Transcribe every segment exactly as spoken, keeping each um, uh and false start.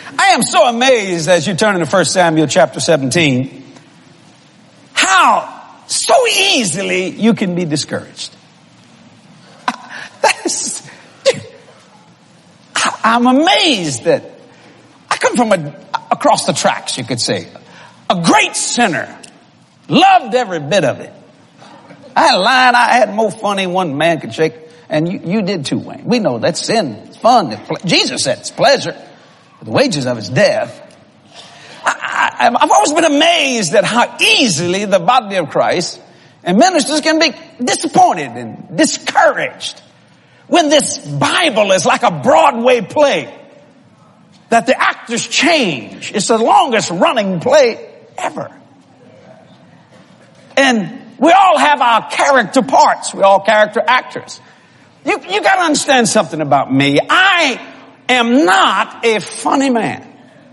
I am so amazed as you turn into First Samuel chapter seventeen, how so easily you can be discouraged. That's, I'm amazed that I come from a, across the tracks, you could say. A great sinner. Loved every bit of it. I had a line I had more fun than one man could shake. And you, you did too, Wayne. We know that's sin. It's fun. It's ple- Jesus said it's pleasure. But the wages of it's death. I, I, I've always been amazed at how easily the body of Christ and ministers can be disappointed and discouraged when this Bible is like a Broadway play that the actors change. It's the longest running play ever. And we all have our character parts. We're all character actors. You, you got to understand something about me. I am not a funny man.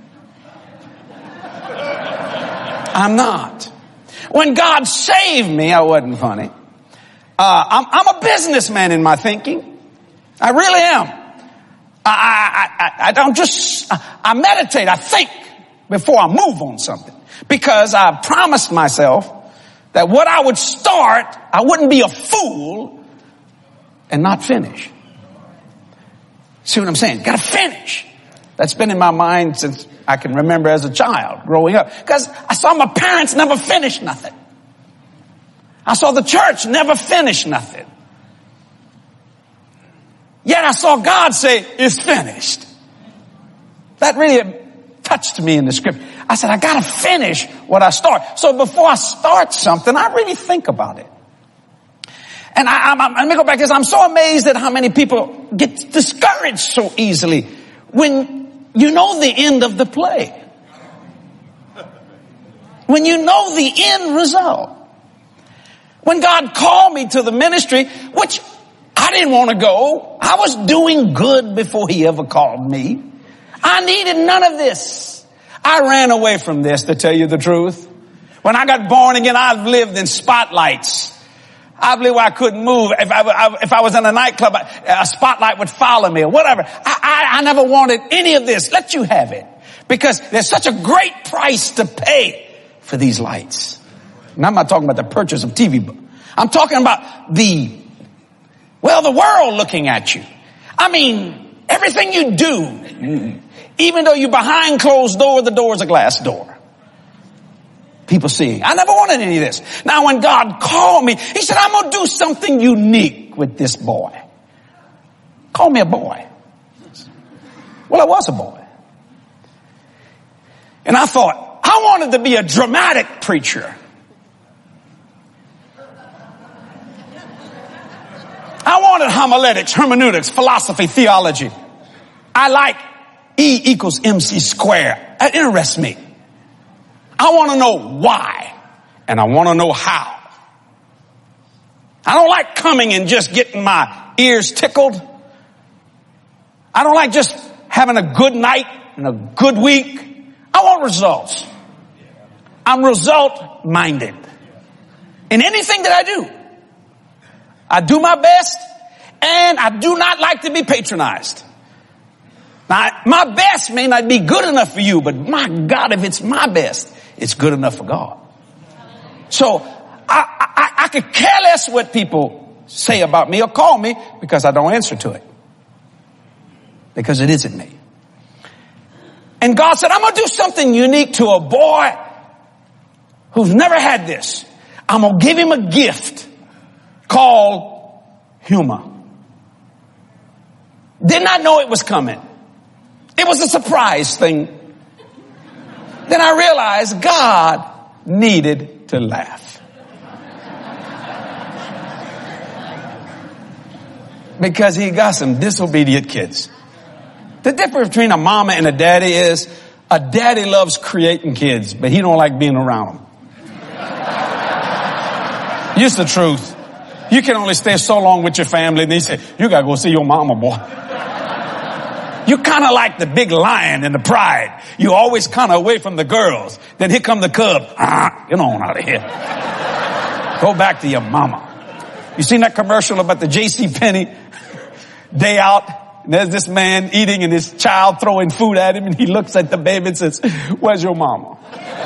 I'm not. When God saved me, I wasn't funny. Uh, I'm, I'm a businessman in my thinking. I really am. I, I, I, I don't just, I meditate, I think before I move on something. Because I promised myself that what I would start, I wouldn't be a fool and not finish. See what I'm saying? Gotta finish. That's been in my mind since I can remember as a child growing up. Because I saw my parents never finish nothing. I saw the church never finish nothing. Yet I saw God say, it's finished. That really touched me in the scripture. I said, I gotta finish what I start. So before I start something, I really think about it. And I, I'm, I'm, let me go back to this. I'm so amazed at how many people get discouraged so easily when you know the end of the play. When you know the end result. When God called me to the ministry, which I didn't want to go. I was doing good before he ever called me. I needed none of this. I ran away from this, to tell you the truth. When I got born again, I've lived in spotlights. I believe I couldn't move. If I, if I was in a nightclub, a spotlight would follow me or whatever. I, I, I never wanted any of this. Let you have it. Because there's such a great price to pay for these lights. And I'm not talking about the purchase of T V. I'm talking about the, well, the world looking at you. I mean, everything you do, even though you're behind closed door, the door is a glass door. People seeing. I never wanted any of this. Now when God called me, he said, I'm going to do something unique with this boy. Call me a boy. Well, I was a boy. And I thought, I wanted to be a dramatic preacher. I wanted homiletics, hermeneutics, philosophy, theology. I like E equals M C squared. That interests me. I want to know why, and I want to know how. I don't like coming and just getting my ears tickled. I don't like just having a good night and a good week. I want results. I'm result minded in anything that I do. I do my best, and I do not like to be patronized. Now, my best may not be good enough for you, but my God, if it's my best, it's good enough for God. So I, I, I could care less what people say about me or call me because I don't answer to it. Because it isn't me. And God said, I'm going to do something unique to a boy who's never had this. I'm going to give him a gift called humor. Did not know it was coming. It was a surprise thing. Then I realized God needed to laugh. Because he got some disobedient kids. The difference between a mama and a daddy is a daddy loves creating kids, but he don't like being around them. Here's the truth. You can only stay so long with your family, and they say, you gotta go see your mama, boy. You kind of like the big lion and the pride. You always kind of away from the girls. Then here come the cub. Ah, get on out of here. Go back to your mama. You seen that commercial about the J C Penney day out? And there's this man eating and his child throwing food at him, and he looks at the baby and says, "Where's your mama?"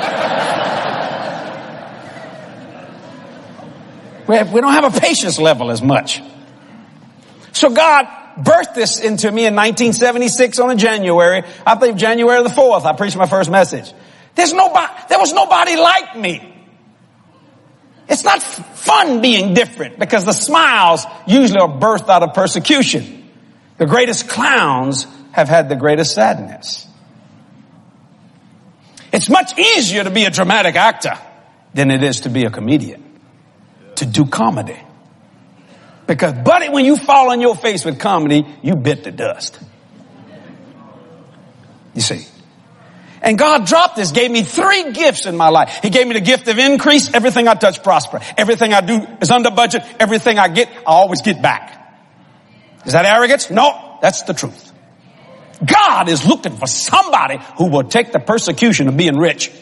we, have, we don't have a patience level as much. So God birthed this into me in nineteen seventy-six on a January. I believe January the fourth, I preached my first message. There's nobody, there was nobody like me. It's not fun being different because the smiles usually are birthed out of persecution. The greatest clowns have had the greatest sadness. It's much easier to be a dramatic actor than it is to be a comedian, to do comedy. Because, buddy, when you fall on your face with comedy, you bit the dust. You see. And God dropped this, gave me three gifts in my life. He gave me the gift of increase. Everything I touch prosper. Everything I do is under budget. Everything I get, I always get back. Is that arrogance? No, that's the truth. God is looking for somebody who will take the persecution of being rich.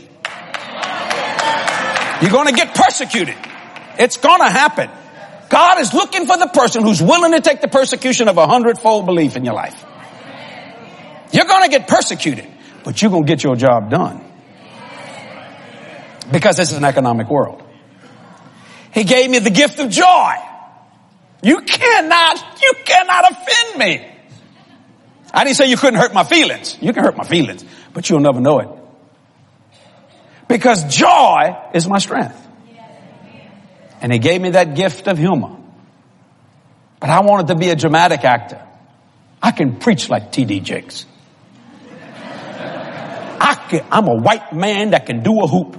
You're going to get persecuted. It's going to happen. God is looking for the person who's willing to take the persecution of a hundredfold belief in your life. You're going to get persecuted, but you're going to get your job done. Because this is an economic world. He gave me the gift of joy. You cannot, you cannot offend me. I didn't say you couldn't hurt my feelings. You can hurt my feelings, but you'll never know it. Because joy is my strength. And he gave me that gift of humor. But I wanted to be a dramatic actor. I can preach like T D Jakes. I can, I'm a white man that can do a hoop.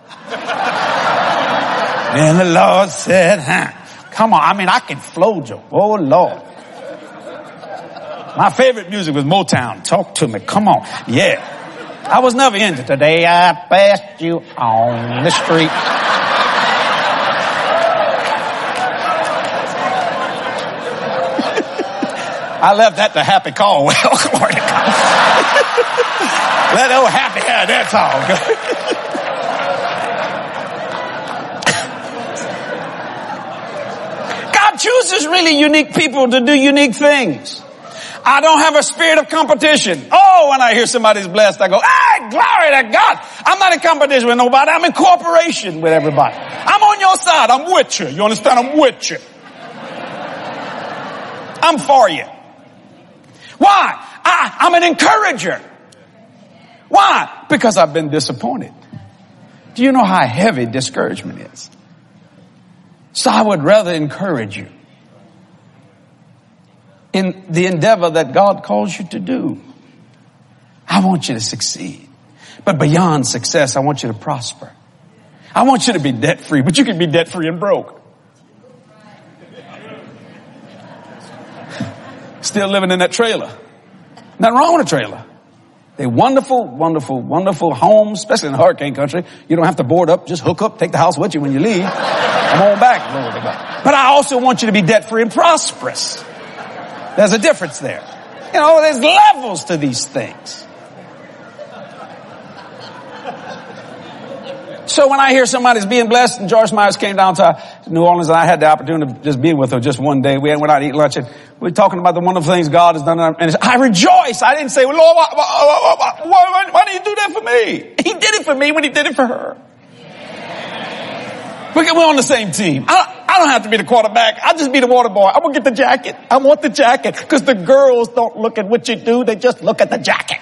And the Lord said, huh, come on. I mean, I can flow, Joe. Oh, Lord. My favorite music was Motown. Talk to me. Come on. Yeah. I was never into today. I passed you on the street. I left that to Happy Caldwell. Glory to God. Let old Happy have that song. God chooses really unique people to do unique things. I don't have a spirit of competition. Oh, when I hear somebody's blessed, I go, hey, glory to God. I'm not in competition with nobody. I'm in cooperation with everybody. I'm on your side. I'm with you. You understand? I'm with you. I'm for you. Why? I, I'm an encourager. Why? Because I've been disappointed. Do you know how heavy discouragement is? So I would rather encourage you in the endeavor that God calls you to do. I want you to succeed. But beyond success, I want you to prosper. I want you to be debt free, but you can be debt free and broke. Still living in that trailer. Nothing wrong with a trailer. They're wonderful, wonderful, wonderful homes, especially in the hurricane country. You don't have to board up, just hook up, take the house with you when you leave. Come on back, Lord of God. But I also want you to be debt free and prosperous. There's a difference there. You know, there's levels to these things. So when I hear somebody's being blessed, and Joyce Myers came down to New Orleans, and I had the opportunity to just be with her just one day. We went out to eat lunch, and we were talking about the wonderful things God has done. And I rejoice. I didn't say, well, Lord, why, why, why, why, why do you do that for me? He did it for me when he did it for her. We're on the same team. I, I don't have to be the quarterback. I'll just be the water boy. I'm going to get the jacket. I want the jacket. Because the girls don't look at what you do. They just look at the jacket.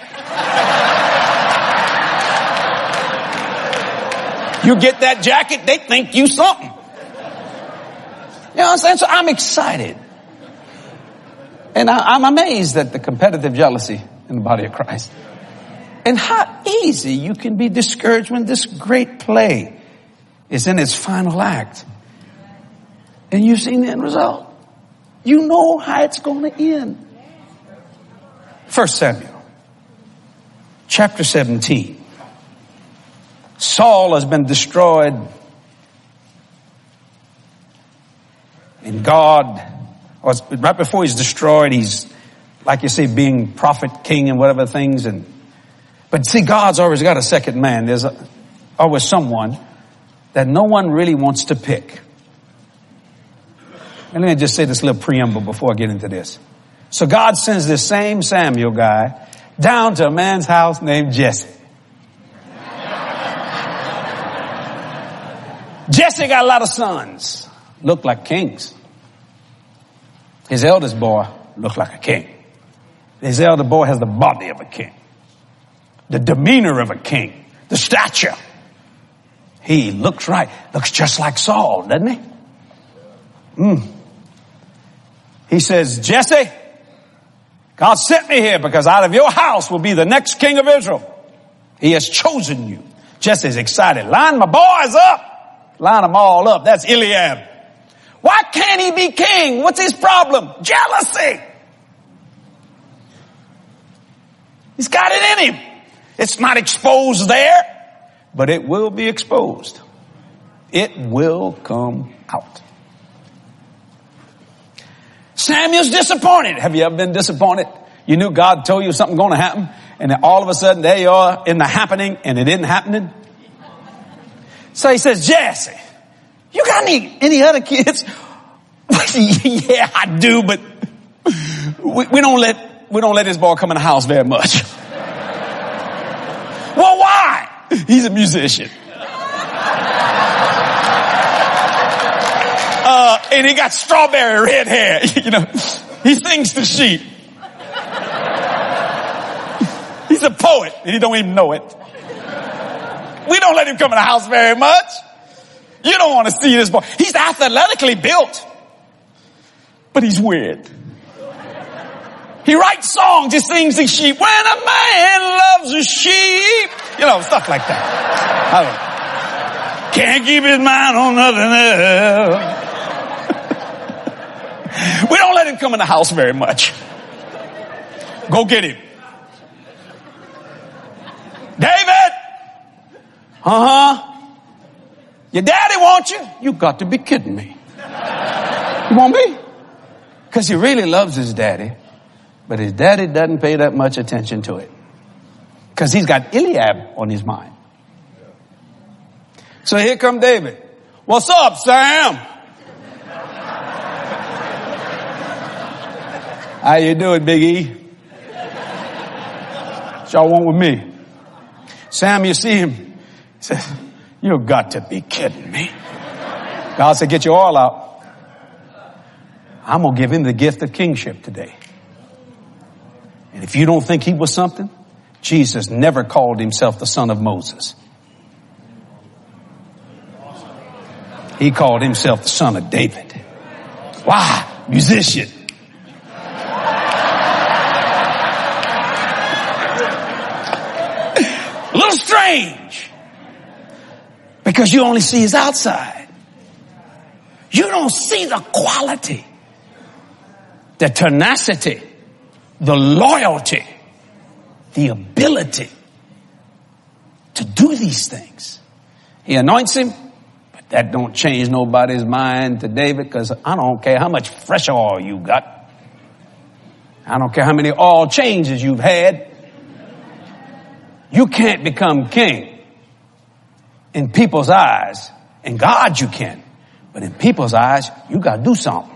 You get that jacket, they think you something. You know what I'm saying? So I'm excited. And I, I'm amazed at the competitive jealousy in the body of Christ. And how easy you can be discouraged when this great play is in its final act. And you've seen the end result. You know how it's going to end. First Samuel, chapter seventeen. Saul has been destroyed. And God, or right before he's destroyed, he's, like you say, being prophet, king, and whatever things. And But see, God's always got a second man. There's a, always someone that no one really wants to pick. And let me just say this little preamble before I get into this. So God sends this same Samuel guy down to a man's house named Jesse. Jesse got a lot of sons, looked like kings. His eldest boy looked like a king. His elder boy has the body of a king, the demeanor of a king, the stature. He looks right, looks just like Saul, doesn't he? Mm. He says, Jesse, God sent me here because out of your house will be the next king of Israel. He has chosen you. Jesse's excited. Line my boys up. Line them all up. That's Eliab. Why can't he be king? What's his problem? Jealousy. He's got it in him. It's not exposed there, but it will be exposed. It will come out. Samuel's disappointed. Have you ever been disappointed? You knew God told you something going to happen, and then all of a sudden there you are in the happening, and it isn't happening. So he says, Jesse, you got any, any other kids? Yeah, I do, but we, we don't let, we don't let this boy come in the house very much. Well, why? He's a musician. Uh, and he got strawberry red hair. You know, he sings to sheep. He's a poet and he don't even know it. We don't let him come in the house very much. You don't want to see this boy. He's athletically built, but he's weird. He writes songs, he sings to sheep. When a man loves a sheep, you know, stuff like that. I don't know. Can't keep his mind on nothing else. We don't let him come in the house very much. Go get him. David! Uh-huh. Your daddy wants you? You got to be kidding me. You want me? Because he really loves his daddy, but his daddy doesn't pay that much attention to it. Because he's got Eliab on his mind. So here come David. What's up, Sam? How you doing, Big E? What y'all want with me? Sam, you see him. He says, you got to be kidding me. God said, get your oil out. I'm going to give him the gift of kingship today. And if you don't think he was something, Jesus never called himself the son of Moses. He called himself the son of David. Why? Musician. A little strange. Because you only see his outside. You don't see the quality, the tenacity, the loyalty, the ability to do these things. He anoints him, but that don't change nobody's mind to David, because I don't care how much fresh oil you got. I don't care how many oil changes you've had. You can't become king. In people's eyes, in God you can, but in people's eyes, you got to do something.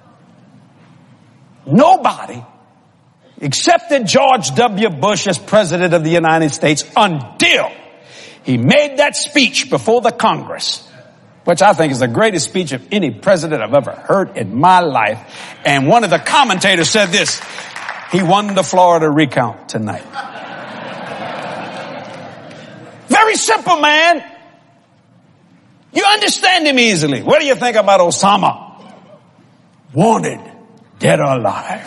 Nobody accepted George W. Bush as president of the United States until he made that speech before the Congress, which I think is the greatest speech of any president I've ever heard in my life. And one of the commentators said this: he won the Florida recount tonight. Very simple, man. You understand him easily. What do you think about Osama? Wanted, dead or alive.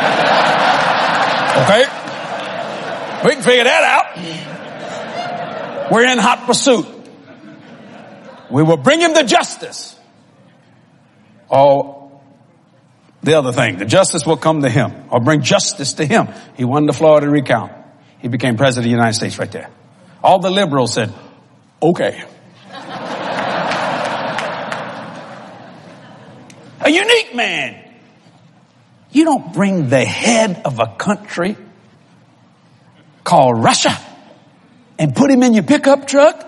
Okay? We can figure that out. We're in hot pursuit. We will bring him to justice. Or the other thing, the justice will come to him, or bring justice to him. He won the Florida recount. He became president of the United States right there. All the liberals said, okay. A unique man. You don't bring the head of a country called Russia and put him in your pickup truck.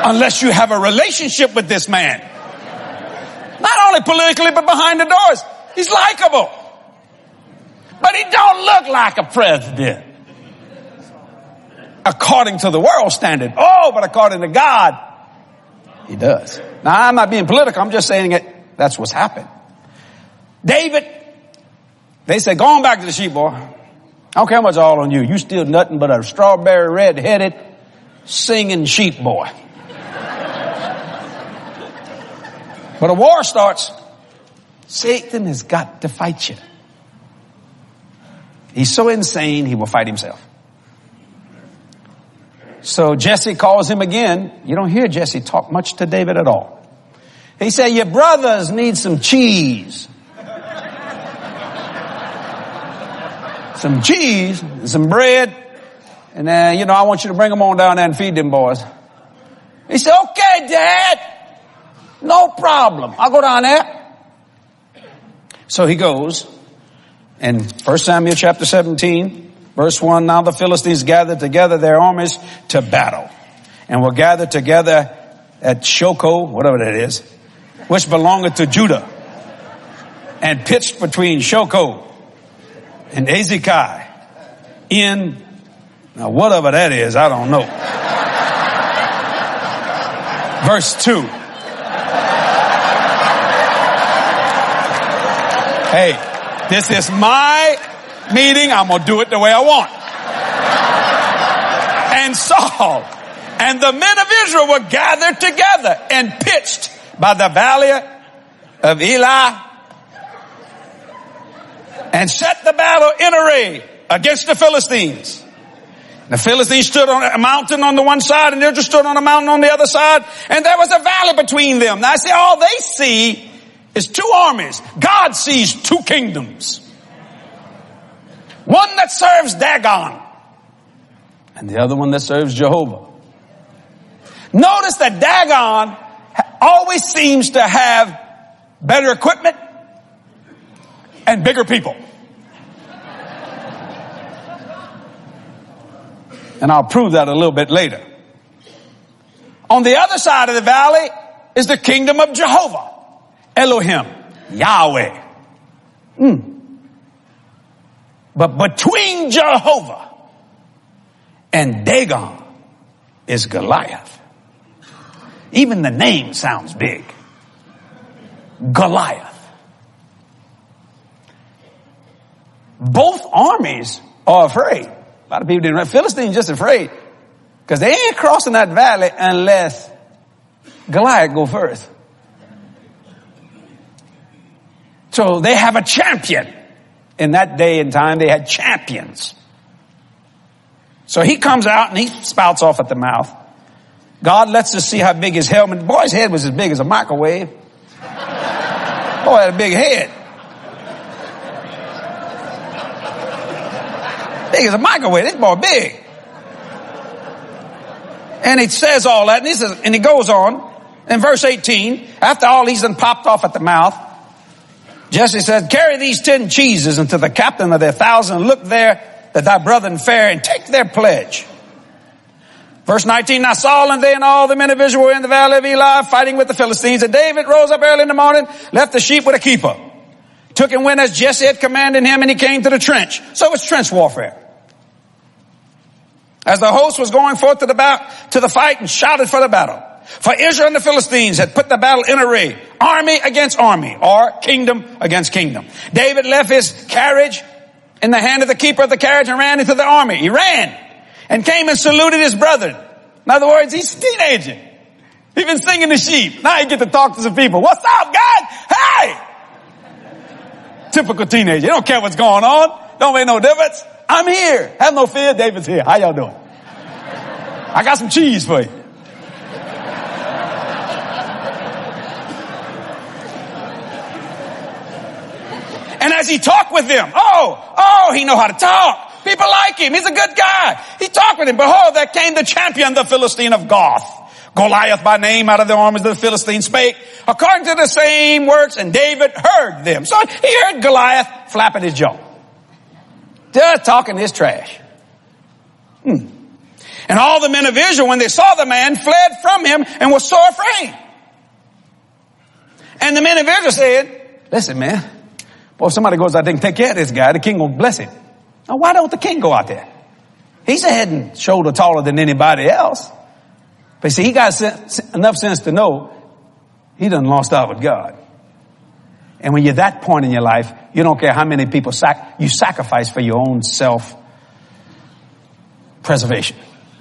unless you have a relationship with this man. Not only politically, but behind the doors. He's likable. But he don't look like a president. According to the world standard. Oh, but according to God, he does. Now, I'm not being political. I'm just saying it. That's what's happened. David, they said, go on back to the sheep, boy. I don't care much all on you. You still nothing but a strawberry red-headed singing sheep boy. But a war starts. Satan has got to fight you. He's so insane, he will fight himself. So Jesse calls him again. You don't hear Jesse talk much to David at all. He said, your brothers need some cheese. Some cheese, and some bread. And then, uh, you know, I want you to bring them on down there and feed them boys. He said, okay, Dad. No problem. I'll go down there. So he goes. And First Samuel chapter seventeen, verse one, now the Philistines gathered together their armies to battle. And were gathered together at Shoko, whatever that is, which belongeth to Judah. And pitched between Shoko and Azekah in, now whatever that is, I don't know. Verse two. Hey, this is my meeting. I'm going to do it the way I want. And Saul and the men of Israel were gathered together and pitched by the valley of Elah and set the battle in array against the Philistines. The Philistines stood on a mountain on the one side and Israel stood on a mountain on the other side, and there was a valley between them. Now I see all they see is two armies. God sees two kingdoms. One that serves Dagon and the other one that serves Jehovah. Notice that Dagon always seems to have better equipment and bigger people. And I'll prove that a little bit later. On the other side of the valley is the kingdom of Jehovah. Elohim, Yahweh. Mm. But between Jehovah and Dagon is Goliath. Even the name sounds big. Goliath. Both armies are afraid. A lot of people didn't. Philistines just afraid because they ain't crossing that valley unless Goliath go first. So they have a champion. In that day and time, they had champions. So he comes out and he spouts off at the mouth. God lets us see how big his helmet. The boy's head was as big as a microwave. Boy had a big head. Big as a microwave. This boy big. And it says all that, and he says, and he goes on in verse eighteen. After all, he's done popped off at the mouth. Jesse said, carry these ten cheeses unto the captain of their thousand, and look there that thy brethren fare, and take their pledge. Verse nineteen, now Saul and they and all the men of Israel were in the valley of Elah fighting with the Philistines. And David rose up early in the morning, left the sheep with a keeper. Took and went as Jesse had commanded him, and he came to the trench. So it's trench warfare. As the host was going forth to the battle, to the fight and shouted for the battle. For Israel and the Philistines had put the battle in array. Army against army, or kingdom against kingdom. David left his carriage in the hand of the keeper of the carriage and ran into the army. He ran and came and saluted his brethren. In other words, he's a teenager. He's been singing the sheep. Now he get to talk to some people. What's up, guys? Hey! Typical teenager. They don't care what's going on. Don't make no difference. I'm here. Have no fear. David's here. How y'all doing? I got some cheese for you. And as he talked with them, oh, oh, he know how to talk. People like him. He's a good guy. He talked with him. Behold, there came the champion, the Philistine of Gath. Goliath by name, out of the armies of the Philistines spake, according to the same works, and David heard them. So he heard Goliath flapping his jaw. Just talking his trash. Hmm. And all the men of Israel, when they saw the man, fled from him and were sore afraid. And the men of Israel said, listen, man, boy, if somebody goes out there and take care of this guy, the king will bless him. Now, why don't the king go out there? He's a head and shoulder taller than anybody else. But see, he got sense, enough sense to know he done lost out with God. And when you're that point in your life, you don't care how many people sac- you sacrifice for your own self-preservation.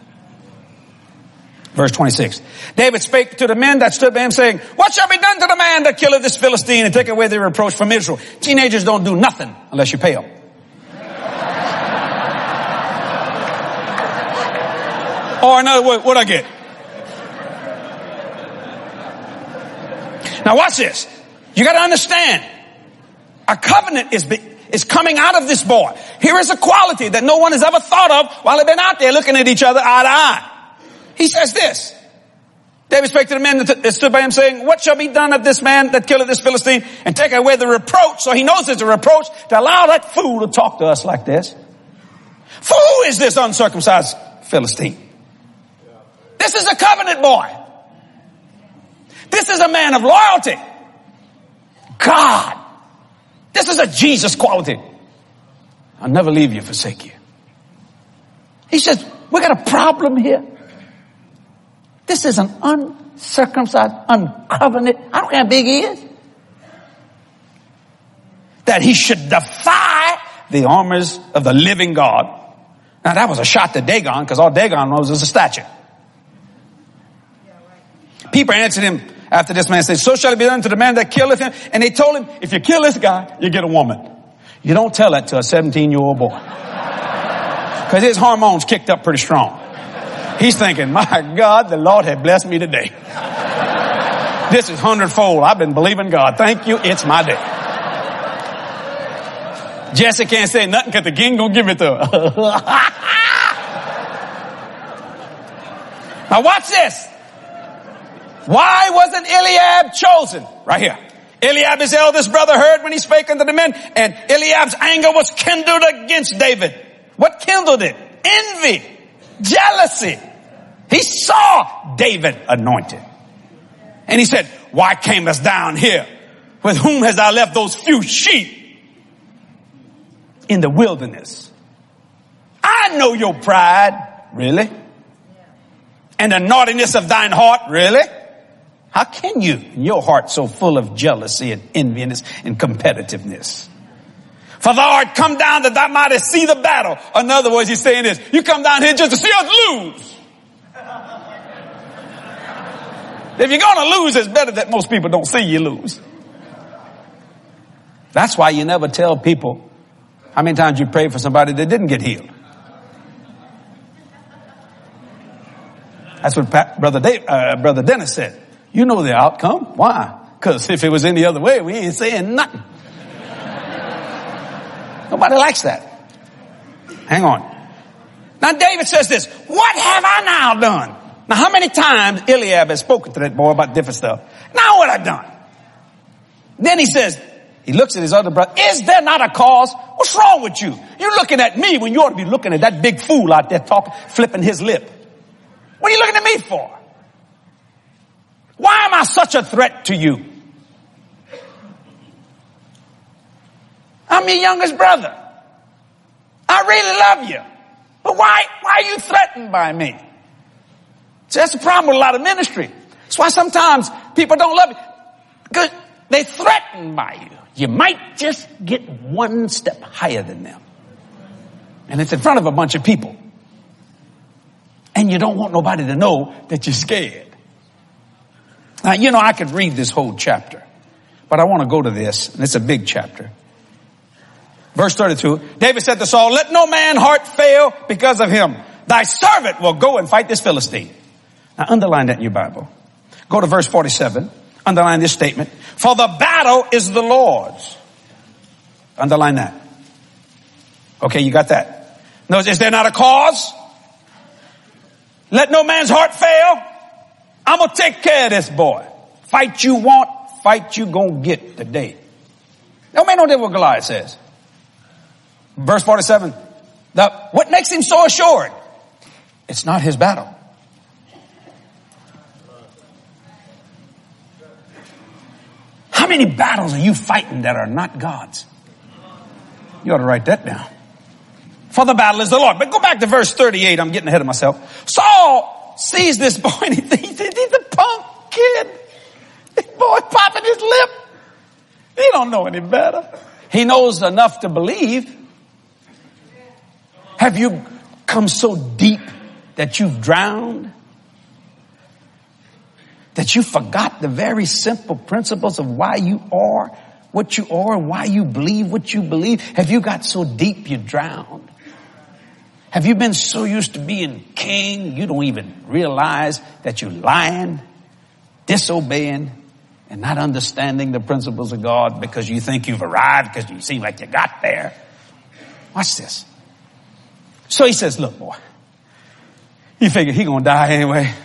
Verse twenty-six. David spake to the men that stood by him, saying, what shall be done to the man that killeth this Philistine and take away the reproach from Israel? Teenagers don't do nothing unless you pay them. Or in other words, what'd I get? Now watch this. You got to understand, a covenant is be, is coming out of this boy. Here is a quality that no one has ever thought of while they've been out there looking at each other eye to eye. He says this. David spake to the men that stood by him, saying, what shall be done of this man that killeth this Philistine and take away the reproach? So he knows it's a reproach to allow that fool to talk to us like this. For who is this uncircumcised Philistine? This is a covenant boy. This is a man of loyalty. God. This is a Jesus quality. I'll never leave you, forsake you. He says, we got a problem here. This is an uncircumcised, uncovenant. I don't care how big he is. That he should defy the armies of the living God. Now that was a shot to Dagon, because all Dagon knows is a statue. People answered him after this man said, so shall it be done to the man that killeth him. And they told him, if you kill this guy, you get a woman. You don't tell that to a seventeen-year-old boy. Because his hormones kicked up pretty strong. He's thinking, my God, the Lord had blessed me today. This is hundredfold. I've been believing God. Thank you. It's my day. Jesse can't say nothing because the king gonna give it to her. Now watch this. Why wasn't Eliab chosen? Right here. Eliab, his eldest brother, heard when he spake unto the men, and Eliab's anger was kindled against David. What kindled it? Envy. Jealousy. He saw David anointed. And he said, why camest down here? With whom hast thou left those few sheep in the wilderness? I know your pride. Really? And the naughtiness of thine heart. Really? How can you, in your heart so full of jealousy and enviness and competitiveness? For thou art come down that thou mightest see the battle. In other words, he's saying this. You come down here just to see us lose. If you're going to lose, it's better that most people don't see you lose. That's why you never tell people how many times you prayed for somebody that didn't get healed. That's what Pat, Brother, Dave, uh, Brother Dennis said. You know the outcome. Why? Because if it was any other way, we ain't saying nothing. Nobody likes that. Hang on. Now David says this, what have I now done? Now how many times Eliab has spoken to that boy about different stuff? Now what I've done? Then he says, he looks at his other brother, is there not a cause? What's wrong with you? You're looking at me when you ought to be looking at that big fool out there talking, flipping his lip. What are you looking at me for? Why am I such a threat to you? I'm your youngest brother. I really love you. But why, why are you threatened by me? See, that's the problem with a lot of ministry. That's why sometimes people don't love you. Because they're threatened by you. You might just get one step higher than them. And it's in front of a bunch of people. And you don't want nobody to know that you're scared. Now, you know, I could read this whole chapter, but I want to go to this, and it's a big chapter. Verse thirty-two, David said to Saul, let no man heart fail because of him. Thy servant will go and fight this Philistine. Now, underline that in your Bible. Go to verse forty-seven. Underline this statement. For the battle is the Lord's. Underline that. Okay, you got that. No, is there not a cause? Let no man's heart fail. I'm going to take care of this boy. Fight you want, fight you gonna get today. No man know that what Goliath says. Verse forty-seven. The, what makes him so assured? It's not his battle. How many battles are you fighting that are not God's? You ought to write that down. For the battle is the Lord. But go back to verse thirty-eight. I'm getting ahead of myself. Saul sees this boy and he thinks he's a punk kid. This boy popping his lip. He don't know any better. He knows enough to believe. Have you come so deep that you've drowned? That you forgot the very simple principles of why you are what you are and why you believe what you believe? Have you got so deep you drowned? Have you been so used to being king you don't even realize that you're lying, disobeying, and not understanding the principles of God because you think you've arrived because you seem like you got there? Watch this. So he says, look, boy, he figured he gonna die anyway.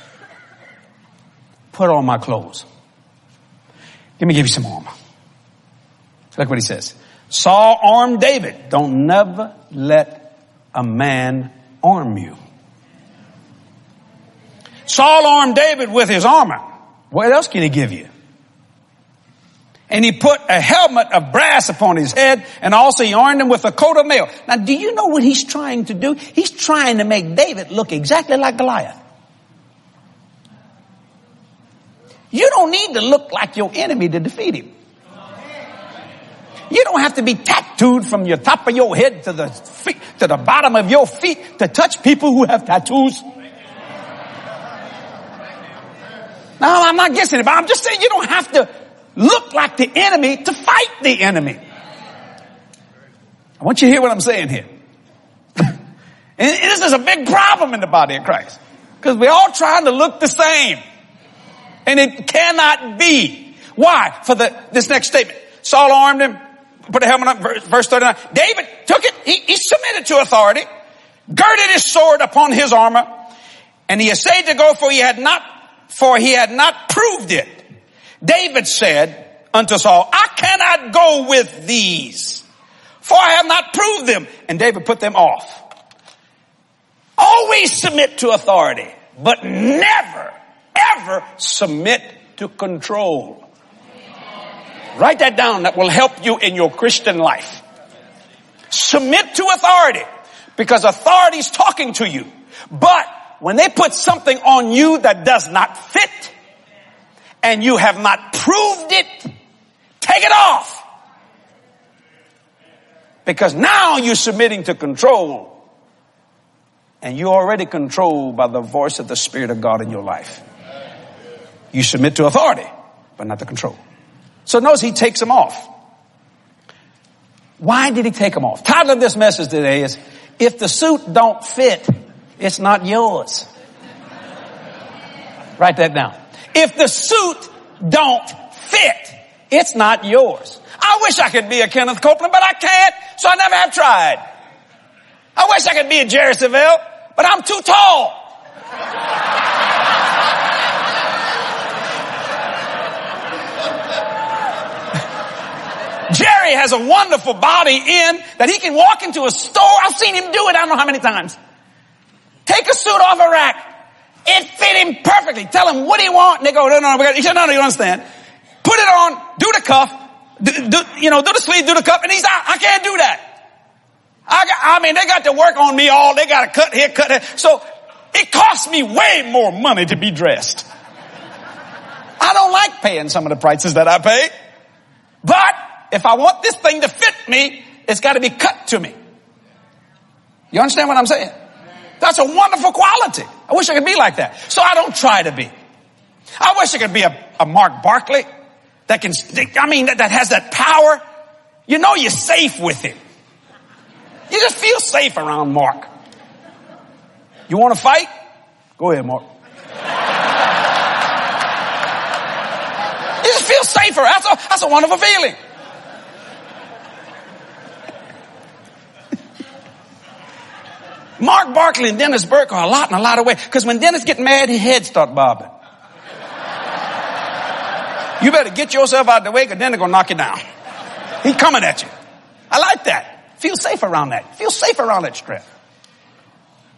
Put on my clothes. Let me give you some armor. Look what he says. Saul armed David. Don't never let a man arm you. Saul armed David with his armor. What else can he give you? And he put a helmet of brass upon his head, and also he armed him with a coat of mail. Now, do you know what he's trying to do? He's trying to make David look exactly like Goliath. You don't need to look like your enemy to defeat him. You don't have to be tattooed from your top of your head to the feet, to the bottom of your feet to touch people who have tattoos. Now, I'm not guessing it, but I'm just saying you don't have to look like the enemy to fight the enemy. I want you to hear what I'm saying here. And this is a big problem in the body of Christ because we're all trying to look the same. And it cannot be. Why? For the this next statement. Saul armed him, put a helmet up, verse thirty-nine. David took it, he, he submitted to authority, girded his sword upon his armor, and he essayed to go, for he had not, for he had not proved it. David said unto Saul, I cannot go with these, for I have not proved them. And David put them off. Always submit to authority, but never ever submit to control. Write that down. That will help you in your Christian life. Submit to authority because authority is talking to you. But when they put something on you that does not fit and you have not proved it, take it off. Because now you're submitting to control and you're already controlled by the voice of the Spirit of God in your life. You submit to authority, but not the control. So notice he takes them off. Why did he take them off? Title of this message today is, if the suit don't fit, it's not yours. Write that down. If the suit don't fit, it's not yours. I wish I could be a Kenneth Copeland, but I can't, so I never have tried. I wish I could be a Jerry Savelle, but I'm too tall. Jerry has a wonderful body in that he can walk into a store. I've seen him do it. I don't know how many times. Take a suit off a rack. It fit him perfectly. Tell him what do you want. And they go, no, no, no. He said, no, no, you don't understand. Put it on. Do the cuff. Do, do, you know, do the sleeve, do the cuff. And he's out. I can't do that. I, got, I mean, they got to work on me all. They got to cut here, cut there. So it costs me way more money to be dressed. I don't like paying some of the prices that I pay. But if I want this thing to fit me, it's got to be cut to me. You understand what I'm saying? That's a wonderful quality. I wish I could be like that. So I don't try to be. I wish I could be a, a Mark Barkley that can, I mean, that, that has that power. You know you're safe with him. You just feel safe around Mark. You want to fight? Go ahead, Mark. You just feel safer. That's a, that's a wonderful feeling. Mark Barkley and Dennis Burke are a lot in a lot of ways. Because when Dennis gets mad, his head starts bobbing. You better get yourself out of the way because then they're going to knock you down. He's coming at you. I like that. Feel safe around that. Feel safe around that strap.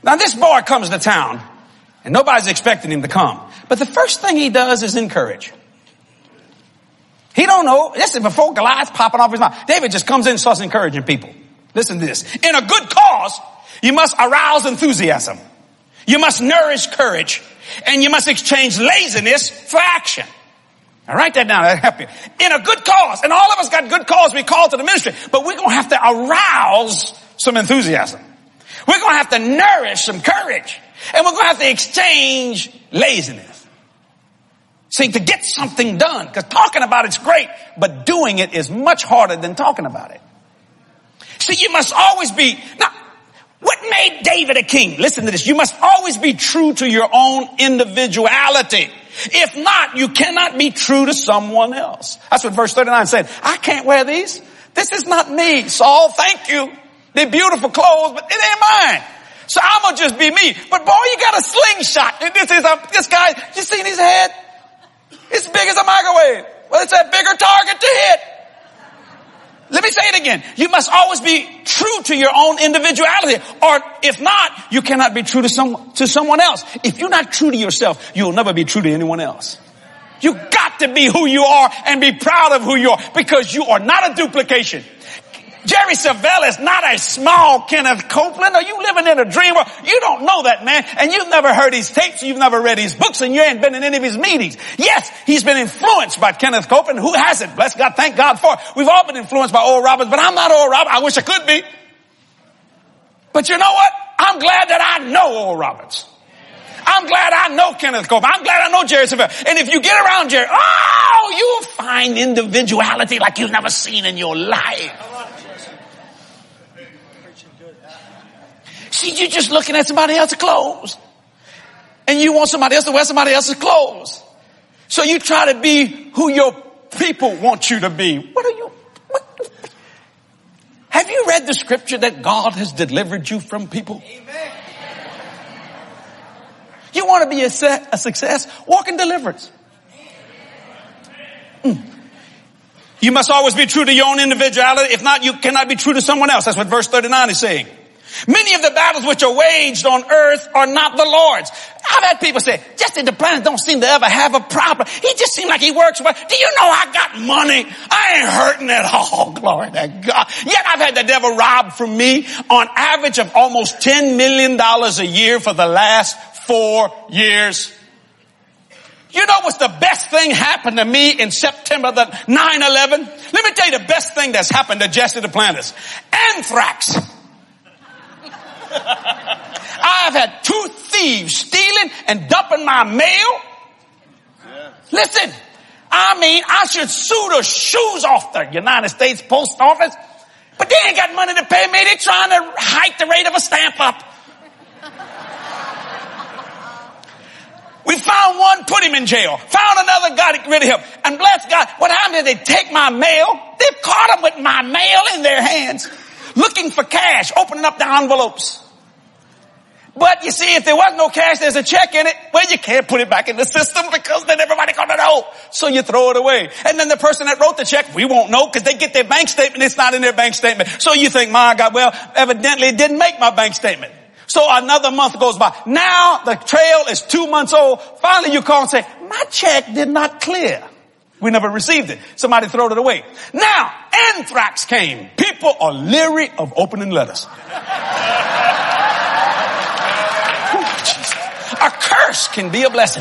Now this boy comes to town and nobody's expecting him to come. But the first thing he does is encourage. He don't know. Listen, before Goliath's popping off his mouth, David just comes in and starts encouraging people. Listen to this. In a good cause, you must arouse enthusiasm. You must nourish courage. And you must exchange laziness for action. Now write that down. That'll help you. In a good cause. And all of us got good cause we call to the ministry. But we're going to have to arouse some enthusiasm. We're going to have to nourish some courage. And we're going to have to exchange laziness. See, to get something done. Because talking about it's great. But doing it is much harder than talking about it. See, you must always be... Now, what made David a king? Listen to this. You must always be true to your own individuality. If not, you cannot be true to someone else. That's what verse thirty-nine said. I can't wear these. This is not me. Saul, thank you. They're beautiful clothes, but it ain't mine. So I'm going to just be me. But boy, you got a slingshot. This is a, this guy, you seen his head? It's big as a microwave. Well, it's a bigger target to hit. Let me say it again. You must always be true to your own individuality. Or if not, you cannot be true to some, to someone else. If you're not true to yourself, you'll never be true to anyone else. You got to be who you are and be proud of who you are, because you are not a duplication. Jerry Savelle is not a small Kenneth Copeland. Are you living in a dream world? You don't know that man, and you've never heard his tapes, you've never read his books, and you ain't been in any of his meetings. Yes, he's been influenced by Kenneth Copeland. Who hasn't? Bless God, thank God for it. We've all been influenced by Oral Roberts, but I'm not Oral Roberts. I wish I could be. But you know what? I'm glad that I know Oral Roberts. I'm glad I know Kenneth Copeland. I'm glad I know Jerry Savelle. And if you get around Jerry, oh, you'll find individuality like you've never seen in your life. See, you're just looking at somebody else's clothes. And you want somebody else to wear somebody else's clothes. So you try to be who your people want you to be. What are you? What? Have you read the scripture that God has delivered you from people? Amen. You want to be a, a success? Walk in deliverance. Mm. You must always be true to your own individuality. If not, you cannot be true to someone else. That's what verse thirty-nine is saying. Many of the battles which are waged on earth are not the Lord's. I've had people say, Justin Duplantis don't seem to ever have a problem. He just seems like he works well. Do you know I got money? I ain't hurting at all. Glory to God. Yet I've had the devil rob from me on average of almost ten million dollars a year for the last four years. You know what's the best thing happened to me in September the nine eleven? Let me tell you the best thing that's happened to Jesse Duplantis. Anthrax. I've had two thieves stealing and dumping my mail. Yeah. Listen, I mean, I should sue the shoes off the United States Post Office, but they ain't got money to pay me. They're trying to hike the rate of a stamp up. We found one, put him in jail. Found another, got rid of him. And bless God, what happened is they take my mail. They've caught him with my mail in their hands, looking for cash, opening up the envelopes. But you see, if there was no cash, there's a check in it. Well, you can't put it back in the system because then everybody gonna know. So you throw it away. And then the person that wrote the check, we won't know because they get their bank statement. It's not in their bank statement. So you think, my God, well, evidently it didn't make my bank statement. So another month goes by. Now the trail is two months old. Finally you call and say, my check did not clear. We never received it. Somebody throwed it away. Now, anthrax came. People are leery of opening letters. A curse can be a blessing.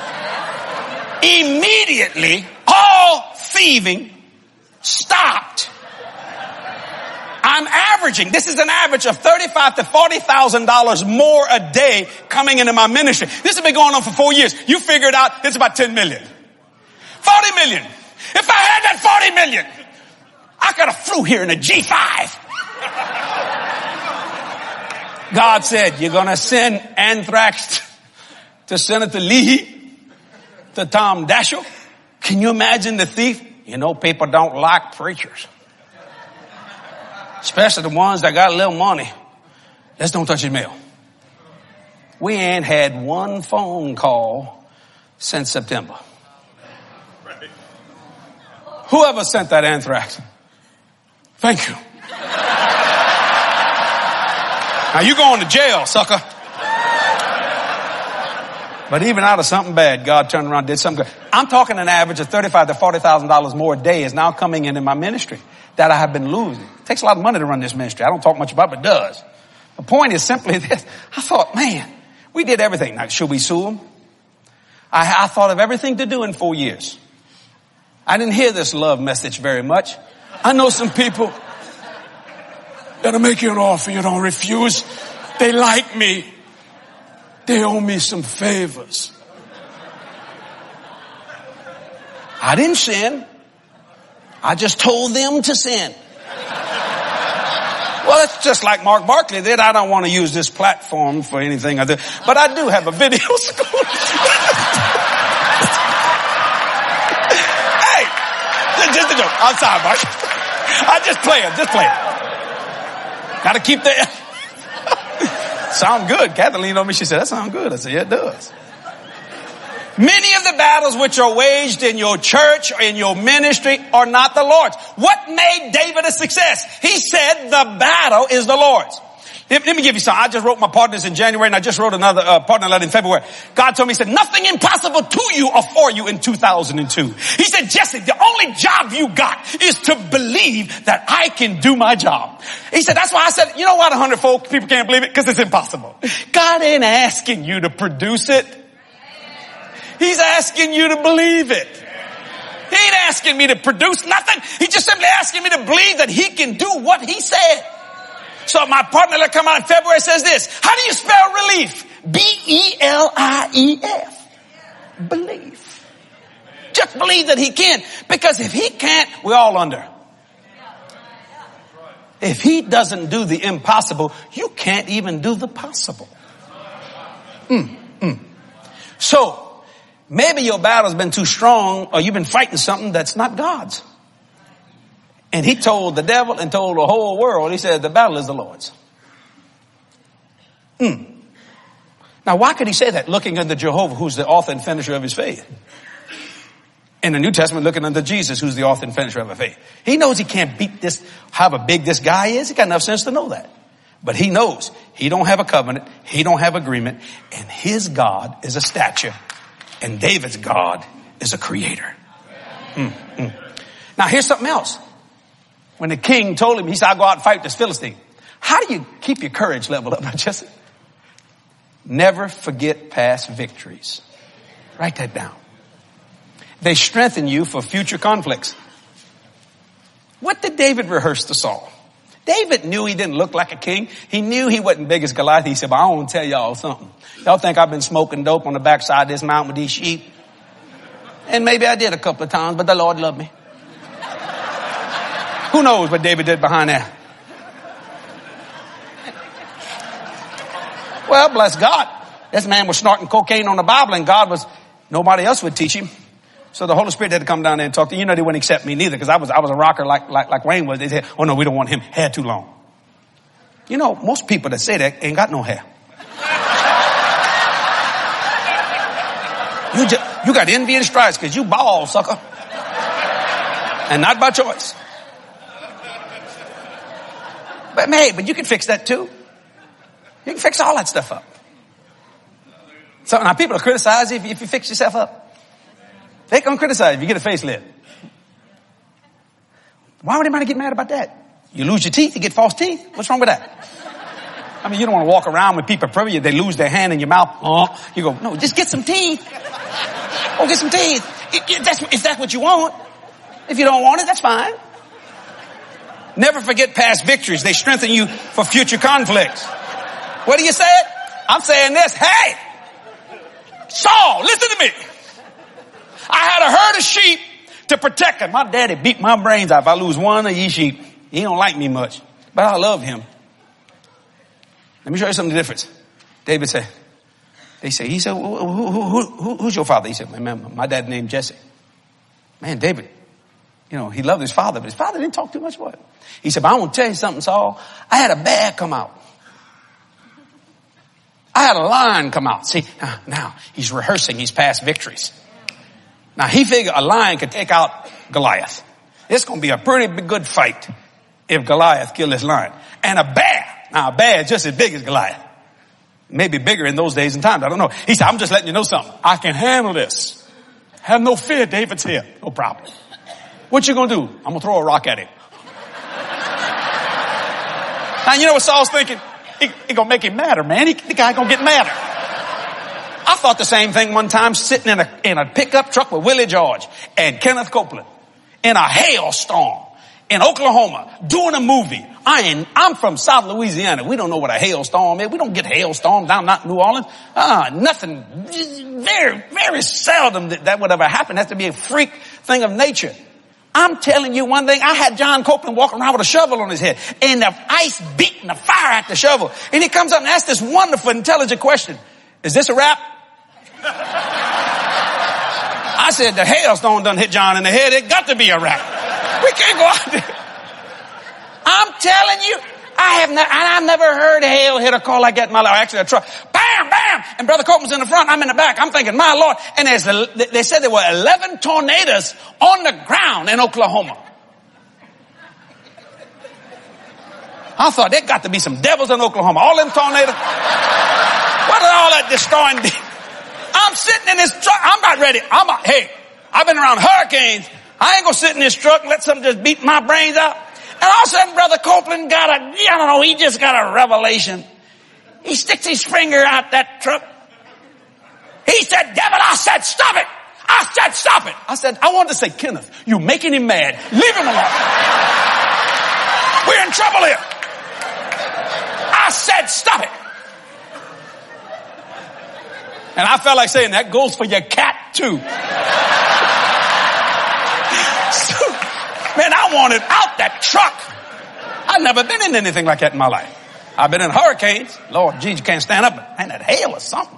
Immediately, all thieving stopped. I'm averaging, this is an average of thirty-five to forty thousand dollars more a day coming into my ministry. This has been going on for four years. You figure it out, it's about ten million. forty million. If I had that forty million, I could have flew here in a G five. God said, you're going to send anthrax to Senator Leahy, to Tom Daschle. Can you imagine the thief? You know, people don't like preachers. Especially the ones that got a little money. Let's don't touch his mail. We ain't had one phone call since September. Whoever sent that anthrax, thank you. Now you going to jail, sucker. But even out of something bad, God turned around and did something good. I'm talking an average of thirty-five to forty thousand dollars more a day is now coming in in my ministry that I have been losing. It takes a lot of money to run this ministry. I don't talk much about it, but it does. The point is simply this. I thought, man, we did everything. Now, should we sue them? I, I thought of everything to do in four years. I didn't hear this love message very much. I know some people that'll make you an offer you don't refuse. They like me. They owe me some favors. I didn't sin. I just told them to sin. Well, it's just like Mark Barkley did. I don't want to use this platform for anything other, but I do have a video school. Hey, just a joke. I'm sorry, Mark. I just play it. Just play it. Got to keep the. Sound good. Kathleen leaned on me. She said, that sounds good. I said, yeah, it does. Many of the battles which are waged in your church or in your ministry are not the Lord's. What made David a success? He said the battle is the Lord's. Let, let me give you something. I just wrote my partners in January and I just wrote another uh, partner letter in February. God told me, he said, nothing impossible to you or for you in two thousand two. He said, Jesse, the only job you got is to believe that I can do my job. He said, that's why I said, you know what, a hundred folk people can't believe it? Because it's impossible. God ain't asking you to produce it. He's asking you to believe it. He ain't asking me to produce nothing. He's just simply asking me to believe that he can do what he said. So my partner that come out in February says this. How do you spell relief? B E L I E F. Believe. Just believe that he can. Because if he can't, we're all under. If he doesn't do the impossible, you can't even do the possible. Mm, mm. So, maybe your battle's been too strong or you've been fighting something that's not God's. And he told the devil and told the whole world, he said, the battle is the Lord's. Mm. Now, why could he say that? Looking unto Jehovah, who's the author and finisher of his faith. In the New Testament, looking unto Jesus, who's the author and finisher of our faith. He knows he can't beat this, however big this guy is. He got enough sense to know that. But he knows he don't have a covenant. He don't have agreement. And his God is a statue. And David's God is a creator. Mm, mm. Now here's something else. When the king told him, he said, I'll go out and fight this Philistine. How do you keep your courage level up, Jesse? Never forget past victories. Write that down. They strengthen you for future conflicts. What did David rehearse to Saul? David knew he didn't look like a king. He knew he wasn't big as Goliath. He said, but I want to tell y'all something. Y'all think I've been smoking dope on the backside of this mountain with these sheep? And maybe I did a couple of times, but the Lord loved me. Who knows what David did behind there? Well, bless God. This man was snorting cocaine on the Bible and God was, nobody else would teach him. So the Holy Spirit had to come down there and talk to you. You know, they wouldn't accept me neither because I was, I was a rocker like, like, like Wayne was. They said, oh no, we don't want him. Hair too long. You know, most people that say that ain't got no hair. You just, you got envy and strife because you bald, sucker. And not by choice. But hey, but you can fix that too. You can fix all that stuff up. So now people will criticize you if, if you fix yourself up. They can criticize if you get a facelift. Why would anybody get mad about that? You lose your teeth, you get false teeth. What's wrong with that? I mean, you don't want to walk around with people privy you. They lose their hand in your mouth. Oh, you go, no, just get some teeth. Oh, get some teeth. If that's, if that's what you want. If you don't want it, that's fine. Never forget past victories. They strengthen you for future conflicts. What do you say? I'm saying this. Hey, Saul, listen to me. I had a herd of sheep to protect him. My daddy beat my brains out if I lose one of these sheep. He don't like me much, but I love him. Let me show you something different. David said, they say, he said, who, who, who, who, who's your father? He said, man, my dad named Jesse. Man, David, you know, he loved his father, but his father didn't talk too much for him. He said, but I want to tell you something, Saul. I had a bear come out. I had a lion come out. See, now, now he's rehearsing his past victories. Now he figured a lion could take out Goliath. It's going to be a pretty good fight if Goliath killed this lion. And a bear, now a bear is just as big as Goliath. Maybe bigger in those days and times. I don't know. He said, I'm just letting you know something. I can handle this. Have no fear. David's here. No problem. What you gonna do? I'm gonna throw a rock at him. Now, you know what Saul's thinking? He, he gonna make him madder, man. He, the guy gonna get madder. I thought the same thing one time sitting in a, in a pickup truck with Willie George and Kenneth Copeland in a hailstorm in Oklahoma doing a movie. I ain't, I'm from South Louisiana. We don't know what a hailstorm is. We don't get hailstorm down not New Orleans. Uh, nothing. Very, very seldom that, that would ever happen. It has to be a freak thing of nature. I'm telling you one thing. I had John Copeland walking around with a shovel on his head and the ice beating the fire at the shovel. And he comes up and asks this wonderful, intelligent question. Is this a rap? I said, the hailstone done hit John in the head. It got to be a rap. We can't go out there. I'm telling you, I have never, I've never heard hail hit a car like that in my life. Actually, a truck. Bam, bam. And Brother Copeland's in the front. I'm in the back. I'm thinking, my Lord. And there's a, they said there were eleven tornadoes on the ground in Oklahoma. I thought there got to be some devils in Oklahoma. All them tornadoes. What are all that destroying? I'm sitting in this truck. I'm about ready. I'm about, hey, I've been around hurricanes. I ain't gonna sit in this truck and let something just beat my brains out. And all of a sudden, Brother Copeland got a, I don't know, he just got a revelation. He sticks his finger out that truck. He said, devil, I said, stop it. I said, stop it. I said, I wanted to say, Kenneth, you're making him mad. Leave him alone. We're in trouble here. I said, stop it. And I felt like saying, that goes for your cat too. Man, I wanted out that truck. I've never been in anything like that in my life. I've been in hurricanes. Lord, geez, you can't stand up. And that hail or something.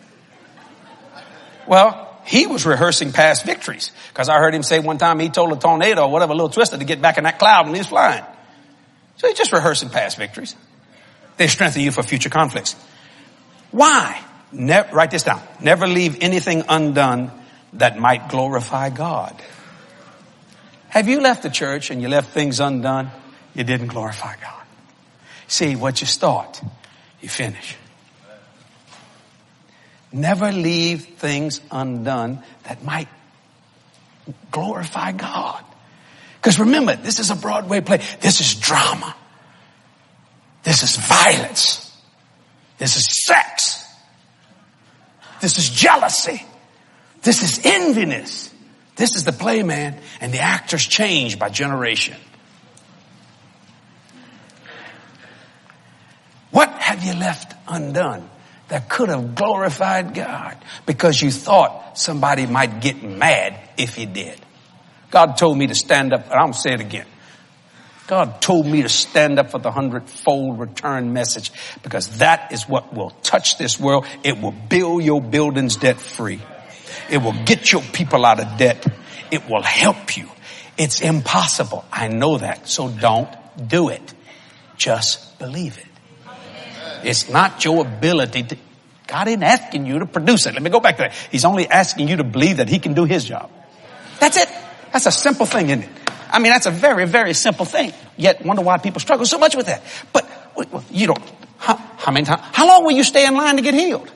Well, he was rehearsing past victories. Because I heard him say one time he told a tornado or whatever, a little twister, to get back in that cloud when he was flying. So he's just rehearsing past victories. They strengthen you for future conflicts. Why? Never, write this down. Never leave anything undone that might glorify God. Have you left the church and you left things undone? You didn't glorify God. See, what you start, you finish. Never leave things undone that might glorify God. Because remember, this is a Broadway play. This is drama. This is violence. This is sex. This is jealousy. This is enviness. This is the play, man, and the actors change by generation. What have you left undone that could have glorified God because you thought somebody might get mad if you did? God told me to stand up, and I'm going to say it again. God told me to stand up for the hundredfold return message because that is what will touch this world. It will build your buildings debt free. It will get your people out of debt. It will help you. It's impossible. I know that. So don't do it. Just believe it. It's not your ability to, God ain't asking you to produce it. Let me go back to that. He's only asking you to believe that he can do his job. That's it. That's a simple thing, isn't it? I mean, that's a very, very simple thing. Yet wonder why people struggle so much with that. But you don't, how, how many times, how long will you stay in line to get healed?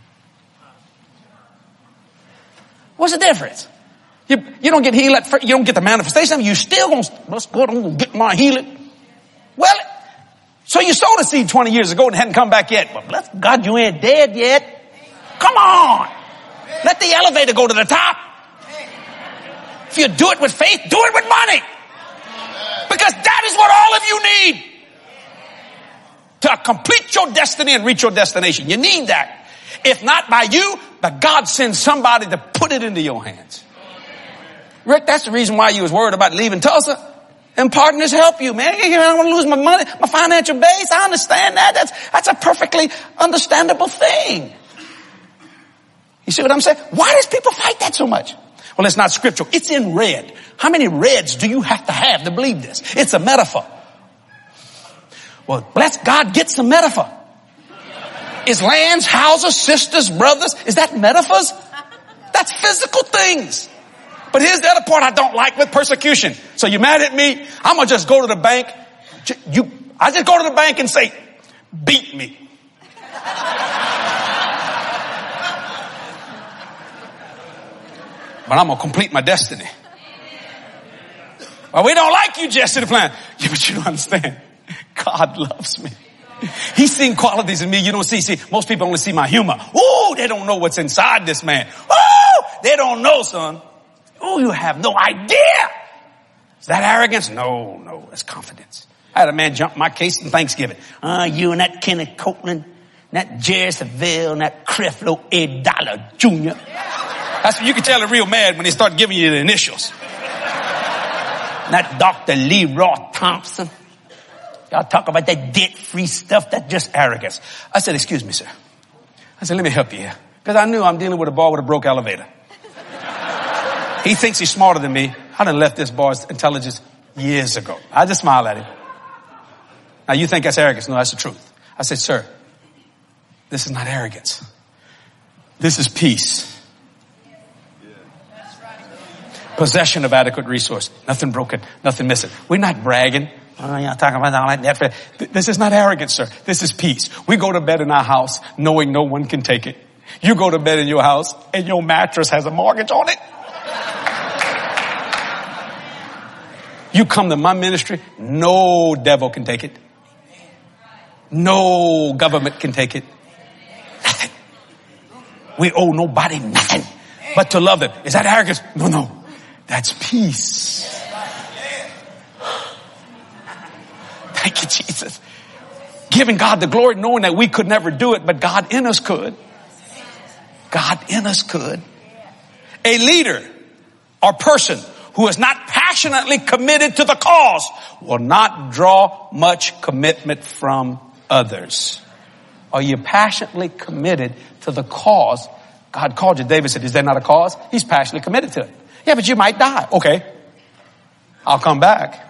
What's the difference? You, you don't get healed at first, you don't get the manifestation. You still gonna, let's go, I'm gonna get my healing. Well, so you sowed a seed twenty years ago and hadn't come back yet. But bless God, you ain't dead yet. Come on. Let the elevator go to the top. If you do it with faith, do it with money. Because that is what all of you need to complete your destiny and reach your destination. You need that. If not by you, but God sends somebody to put it into your hands. Rick, that's the reason why you was worried about leaving Tulsa. And partners help you, man. I don't want to lose my money, my financial base. I understand that. That's, that's a perfectly understandable thing. You see what I'm saying? Why does people fight that so much? Well, it's not scriptural. It's in red. How many reds do you have to have to believe this? It's a metaphor. Well, bless God, get some metaphor. Is lands, houses, sisters, brothers, is that metaphors? That's physical things. But here's the other part I don't like with persecution. So you mad at me? I'm going to just go to the bank. You, I just go to the bank and say, beat me. but I'm going to complete my destiny. Well, we don't like you, Jesse Duplantis. Yeah, but you don't understand. God loves me. He's seen qualities in me you don't see. See, most people only see my humor. Ooh, they don't know what's inside this man. Ooh, they don't know, son. Ooh, you have no idea. Is that arrogance? No, no, that's confidence. I had a man jump my case in Thanksgiving. Uh, you and that Kenneth Copeland, that Jerry Savelle, and that Creflo A. Dollar Junior That's when you can tell they're real mad when they start giving you the initials. That Doctor Lee Roth Thompson. Y'all talk about that debt-free stuff. That's just arrogance. I said, excuse me, sir. I said, let me help you here. Because I knew I'm dealing with a boy with a broke elevator. He thinks he's smarter than me. I done left this boy's intelligence years ago. I just smile at him. Now you think that's arrogance. No, that's the truth. I said, sir, this is not arrogance. This is peace. Possession of adequate resource. Nothing broken, nothing missing. We're not bragging. Oh, yeah, talking about all that. This is not arrogance, sir. This is peace. We go to bed in our house knowing no one can take it. You go to bed in your house and your mattress has a mortgage on it. You come to my ministry, no devil can take it. No government can take it. Nothing. We owe nobody nothing but to love them. Is that arrogance? No, no. That's peace. Thank you, Jesus. Giving God the glory, knowing that we could never do it, but God in us could. God in us could. A leader or person who is not passionately committed to the cause will not draw much commitment from others. Are you passionately committed to the cause God called you? David said, is there not a cause? He's passionately committed to it. Yeah, but you might die. Okay. I'll come back.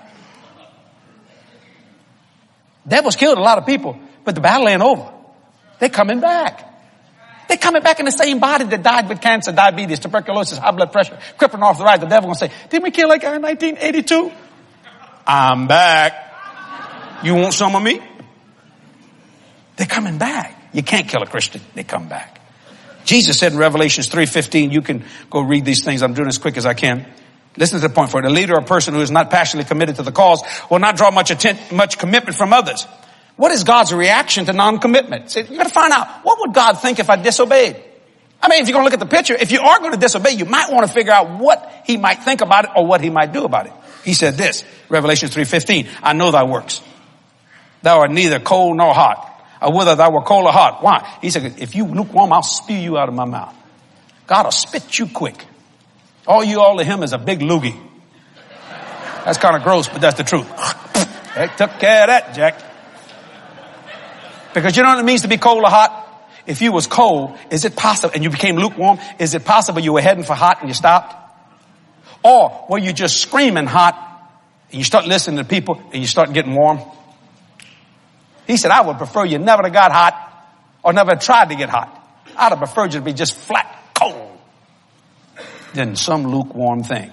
Devil's killed a lot of people, but the battle ain't over. They're coming back. They're coming back in the same body that died with cancer, diabetes, tuberculosis, high blood pressure, crippling arthritis. The devil gonna say, didn't we kill that guy in nineteen eighty-two? I'm back. You want some of me? They're coming back. You can't kill a Christian. They come back. Jesus said in Revelations three fifteen, you can go read these things. I'm doing as quick as I can. Listen to the point for it. A leader or person who is not passionately committed to the cause will not draw much attention, much commitment from others. What is God's reaction to non-commitment? See, you got to find out, what would God think if I disobeyed? I mean, if you're going to look at the picture, if you are going to disobey, you might want to figure out what he might think about it or what he might do about it. He said this, Revelation three fifteen, I know thy works. Thou art neither cold nor hot. Or whether thou were cold or hot. Why? He said, if you lukewarm, I'll spew you out of my mouth. God will spit you quick. All you all to him is a big loogie. That's kind of gross, but that's the truth. They took care of that, Jack. Because you know what it means to be cold or hot? If you was cold, is it possible, and you became lukewarm, is it possible you were heading for hot and you stopped? Or were you just screaming hot and you start listening to people and you start getting warm? He said, I would prefer you never have got hot or never tried to get hot. I'd have preferred you to be just flat cold than some lukewarm thing.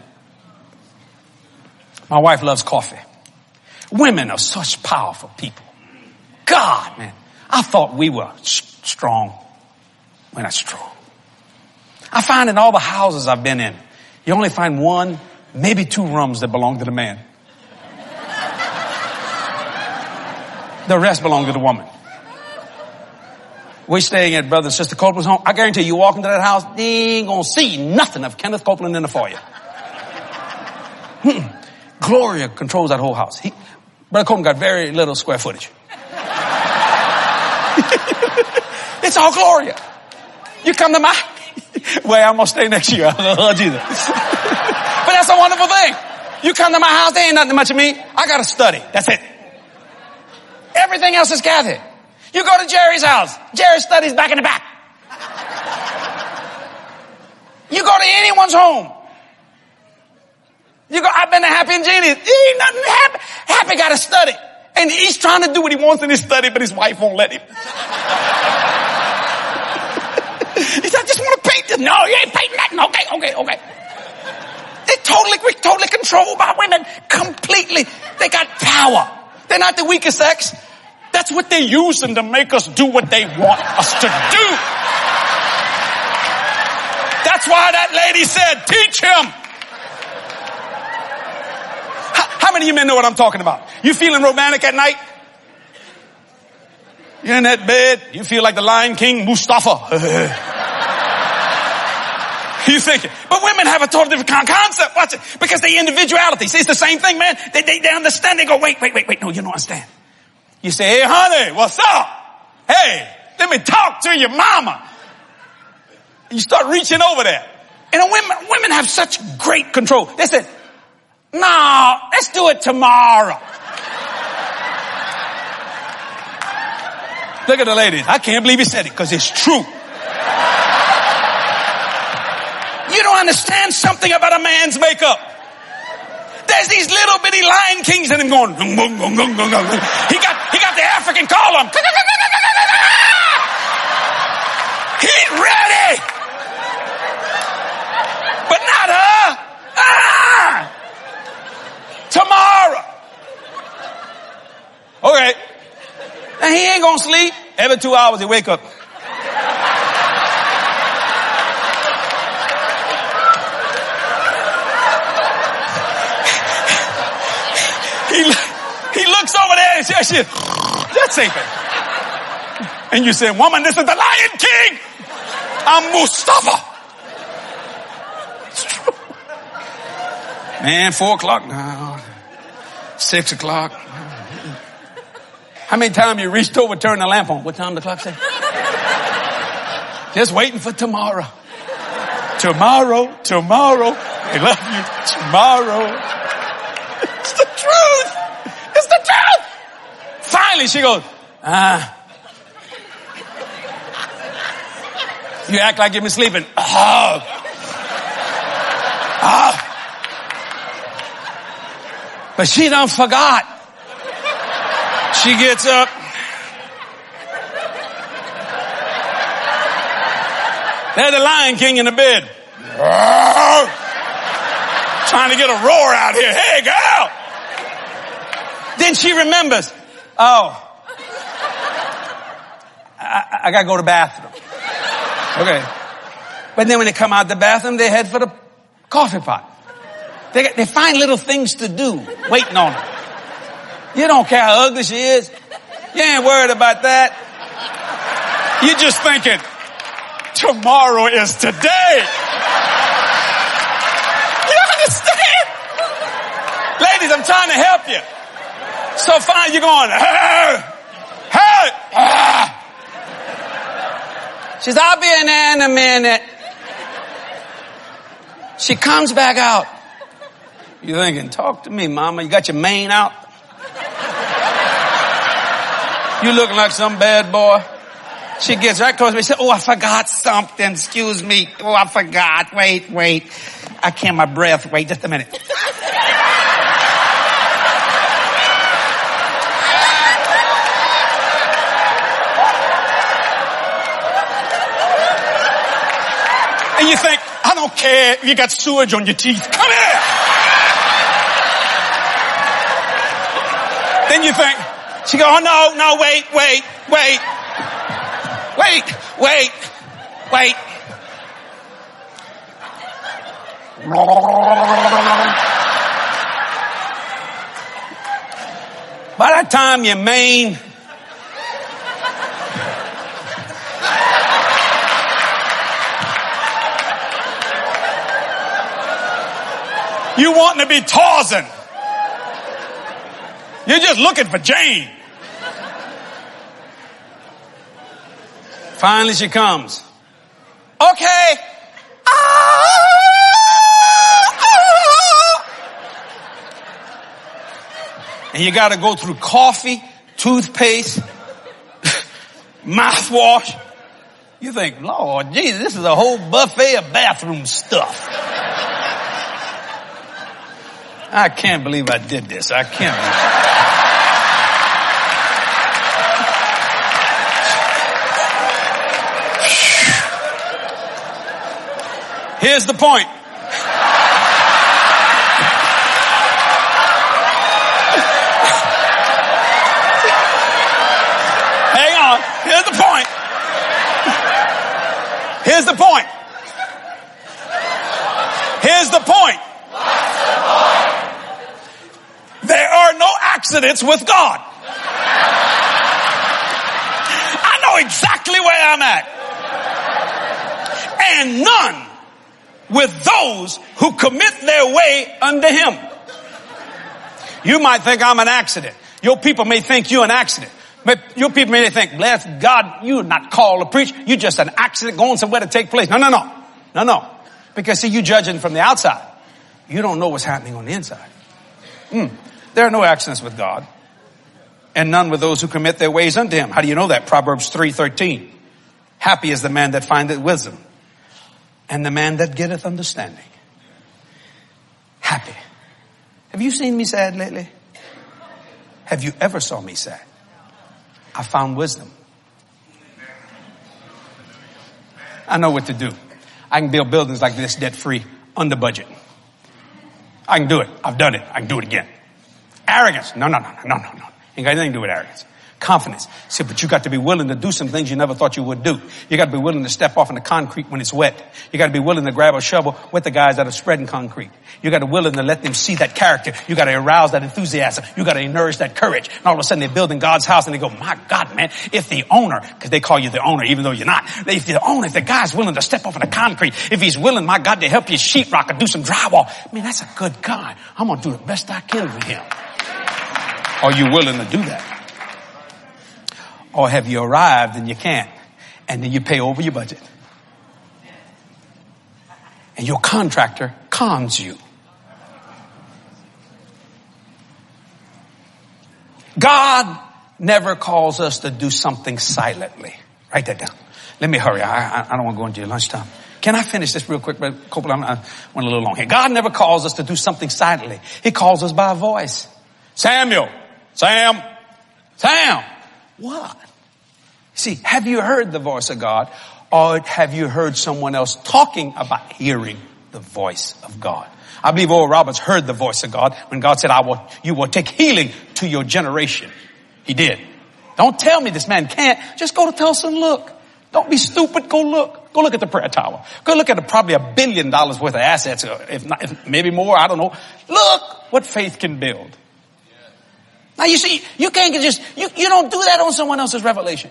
My wife loves coffee. Women are such powerful people. God, man, I thought we were strong. We're not strong. I find in all the houses I've been in, you only find one, maybe two rooms that belong to the man. The rest belong to the woman. We're staying at Brother and Sister Copeland's home. I guarantee you walk into that house, they ain't gonna see nothing of Kenneth Copeland in the foyer. Hmm. Gloria controls that whole house. He, Brother Copeland got very little square footage. It's all Gloria. You come to my, well, I'm gonna stay next year. Oh, Jesus. But that's a wonderful thing. You come to my house, there ain't nothing much of me. I gotta study. That's it. Everything else is gathered. You go to Jerry's house. Jerry studies back in the back. You go to anyone's home. You go, I've been to Happy and Jeannie's. Ain't nothing happy. Happy got to study. And he's trying to do what he wants in his study, but his wife won't let him. He said, I just want to paint this. No, you ain't painting nothing. Okay, okay, okay. They're totally, we're totally controlled by women. Completely. They got power. They're not the weakest sex. That's what they're using to make us do what they want us to do. That's why that lady said, teach him. How, how many of you men know what I'm talking about? You feeling romantic at night? You're in that bed. You feel like the Lion King, Mustafa. You thinking, but women have a totally different concept. Watch it. Because they individuality. See, it's the same thing, man. They, they, they understand. They go, wait, wait, wait, wait. No, you don't understand. You say, hey, honey, what's up? Hey, let me talk to your mama. You start reaching over there. And women, women have such great control. They said, no, let's do it tomorrow. Look at the ladies. I can't believe he said it because it's true. You don't understand something about a man's makeup. There's these little bitty Lion Kings in him going, gung, gung, gung, gung, gung, gung. He got, he got the African column. He's ready. But not her. Ah! Tomorrow. Okay. Now he ain't gonna sleep. Every two hours he wake up. He, he looks over there and says, that's it. And you say, woman, this is the Lion King. I'm Mustafa. It's true. Man, four o'clock now. Six o'clock. How many times you reached over, turned the lamp on? What time the clock say? Just waiting for tomorrow. Tomorrow, tomorrow. I love you. Tomorrow. It's the truth. It's the truth. Finally, she goes, ah. You act like you've been sleeping. Oh. Oh. But she done forgot. She gets up. There's the Lion King in the bed. Trying to get a roar out here. Hey, girl. Then she remembers. Oh. I, I got to go to the bathroom. Okay. But then when they come out the bathroom, they head for the coffee pot. They, got, they find little things to do, waiting on her. You don't care how ugly she is. You ain't worried about that. You're just thinking, tomorrow is today. You understand? Ladies, I'm trying to help you. So fine, you're going, hey, hey, ah. She says, I'll be in there in a minute. She comes back out. You're thinking, talk to me, mama. You got your mane out? You looking like some bad boy. She gets right close to me. She said, oh, I forgot something. Excuse me. Oh, I forgot. Wait, wait. I can't, my breath. Wait just a minute. And you think, I don't care if you got sewage on your teeth. Come here. Then you think, she go, oh no, no, wait, wait, wait. Wait, wait, wait. By that time your mane you wanting to be Tarzan. You're just looking for Jane. Finally she comes. Okay. And you got to go through coffee, toothpaste, mouthwash. You think, Lord Jesus, this is a whole buffet of bathroom stuff. I can't believe I did this. I can't believe it. Here's the point. Hang on. Here's the point. Here's the point. point? What's the point? There are no accidents with God. I know exactly where I'm at. And none with those who commit their way unto him. You might think I'm an accident. Your people may think you're an accident. Your people may think, bless God, you're not called to preach. You're just an accident going somewhere to take place. No, no, no. No, no. Because see, you judging from the outside. You don't know what's happening on the inside. Mm. There are no accidents with God. And none with those who commit their ways unto him. How do you know that? Proverbs three thirteen. Happy is the man that findeth wisdom, and the man that getteth understanding. Happy. Have you seen me sad lately? Have you ever saw me sad? I found wisdom. I know what to do. I can build buildings like this debt free, under budget. I can do it. I've done it. I can do it again. Arrogance. No, no, no, no, no, no. Ain't got anything to do with arrogance. Confidence. See, but you got to be willing to do some things you never thought you would do. You got to be willing to step off in the concrete when it's wet. You got to be willing to grab a shovel with the guys that are spreading concrete. You got to be willing to let them see that character. You got to arouse that enthusiasm. You got to nourish that courage. And all of a sudden they're building God's house and they go, my God, man, if the owner, because they call you the owner even though you're not. If the owner, if the guy's willing to step off in the concrete, if he's willing, my God, to help you sheetrock or do some drywall, I mean, that's a good guy. I'm going to do the best I can with him. Are you willing to do that? Or have you arrived and you can't? And then you pay over your budget. And your contractor cons you. God never calls us to do something silently. Write that down. Let me hurry. I, I, I don't want to go into your lunchtime. Can I finish this real quick? But Copeland, I went a little long here. God never calls us to do something silently. He calls us by a voice. Samuel. Sam. Sam. What? See, have you heard the voice of God, or have you heard someone else talking about hearing the voice of God? I believe Oral Roberts heard the voice of God when God said, I will, you will take healing to your generation. He did. Don't tell me this man can't. Just go to Tulsa and look. Don't be stupid. Go look. Go look at the prayer tower. Go look at the, probably a billion dollars worth of assets, if not, if maybe more. I don't know. Look what faith can build. Now you see, you can't just, you, you don't do that on someone else's revelation.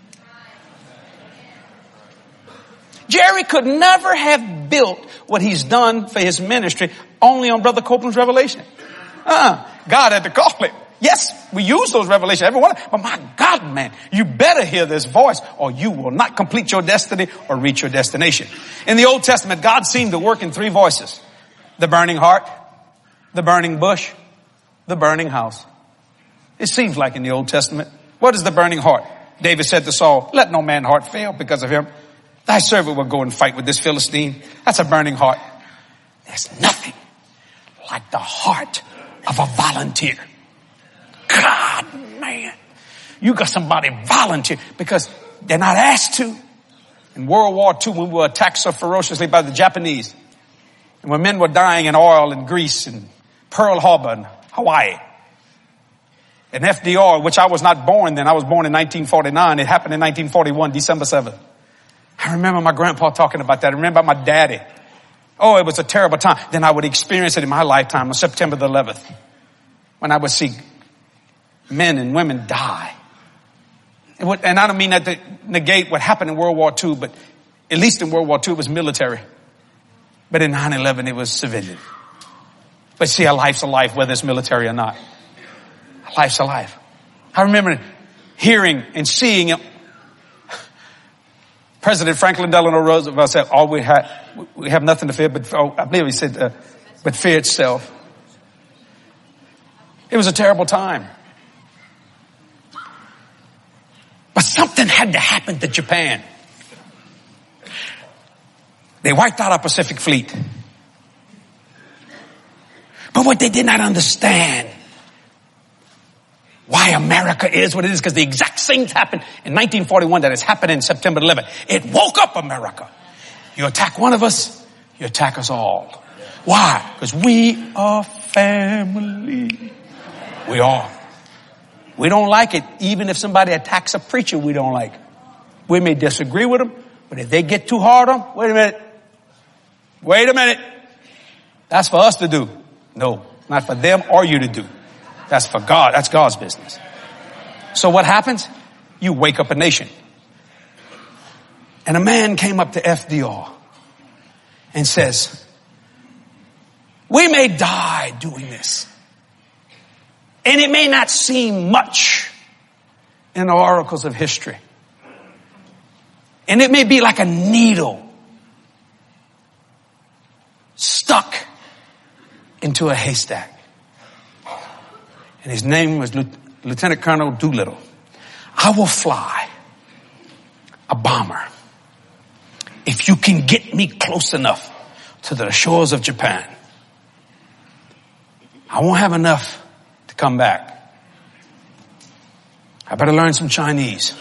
Jerry could never have built what he's done for his ministry only on Brother Copeland's revelation. Uh-uh. God had to call him. Yes, we use those revelations, every one. But my God, man, you better hear this voice or you will not complete your destiny or reach your destination. In the Old Testament, God seemed to work in three voices. The burning heart, the burning bush, the burning house. It seems like in the Old Testament. What is the burning heart? David said to Saul, let no man's heart fail because of him. Thy servant will go and fight with this Philistine. That's a burning heart. There's nothing like the heart of a volunteer. God, man. You got somebody volunteer because they're not asked to. In World War Two, when we were attacked so ferociously by the Japanese, and when men were dying in oil in Greece and Pearl Harbor and Hawaii, and F D R, which I was not born then. I was born in nineteen forty-nine. It happened in nineteen forty-one, December seventh. I remember my grandpa talking about that. I remember my daddy. Oh, it was a terrible time. Then I would experience it in my lifetime on September the eleventh, when I would see men and women die. And, what, and I don't mean that to negate what happened in World War Two, but at least in World War Two it was military. But in nine eleven it was civilian. But see, a life's a life whether it's military or not. A life's a life. I remember hearing and seeing it. President Franklin Delano Roosevelt said, all we have, we have nothing to fear, but oh, I believe he said, uh, but fear itself. It was a terrible time. But something had to happen to Japan. They wiped out our Pacific Fleet. But what they did not understand, why America is what it is, because the exact same happened in nineteen forty-one that has happened in September eleventh. It woke up America. You attack one of us, you attack us all. Why? Because we are family. We are. We don't like it. Even if somebody attacks a preacher, we don't like it. We may disagree with them, but if they get too hard on them, wait a minute. Wait a minute. That's for us to do. No, not for them or you to do. That's for God. That's God's business. So what happens? You wake up a nation. And a man came up to F D R and says, we may die doing this. And it may not seem much in the oracles of history. And it may be like a needle stuck into a haystack. And his name was Lieutenant Colonel Doolittle. I will fly a bomber if you can get me close enough to the shores of Japan. I won't have enough to come back. I better learn some Chinese.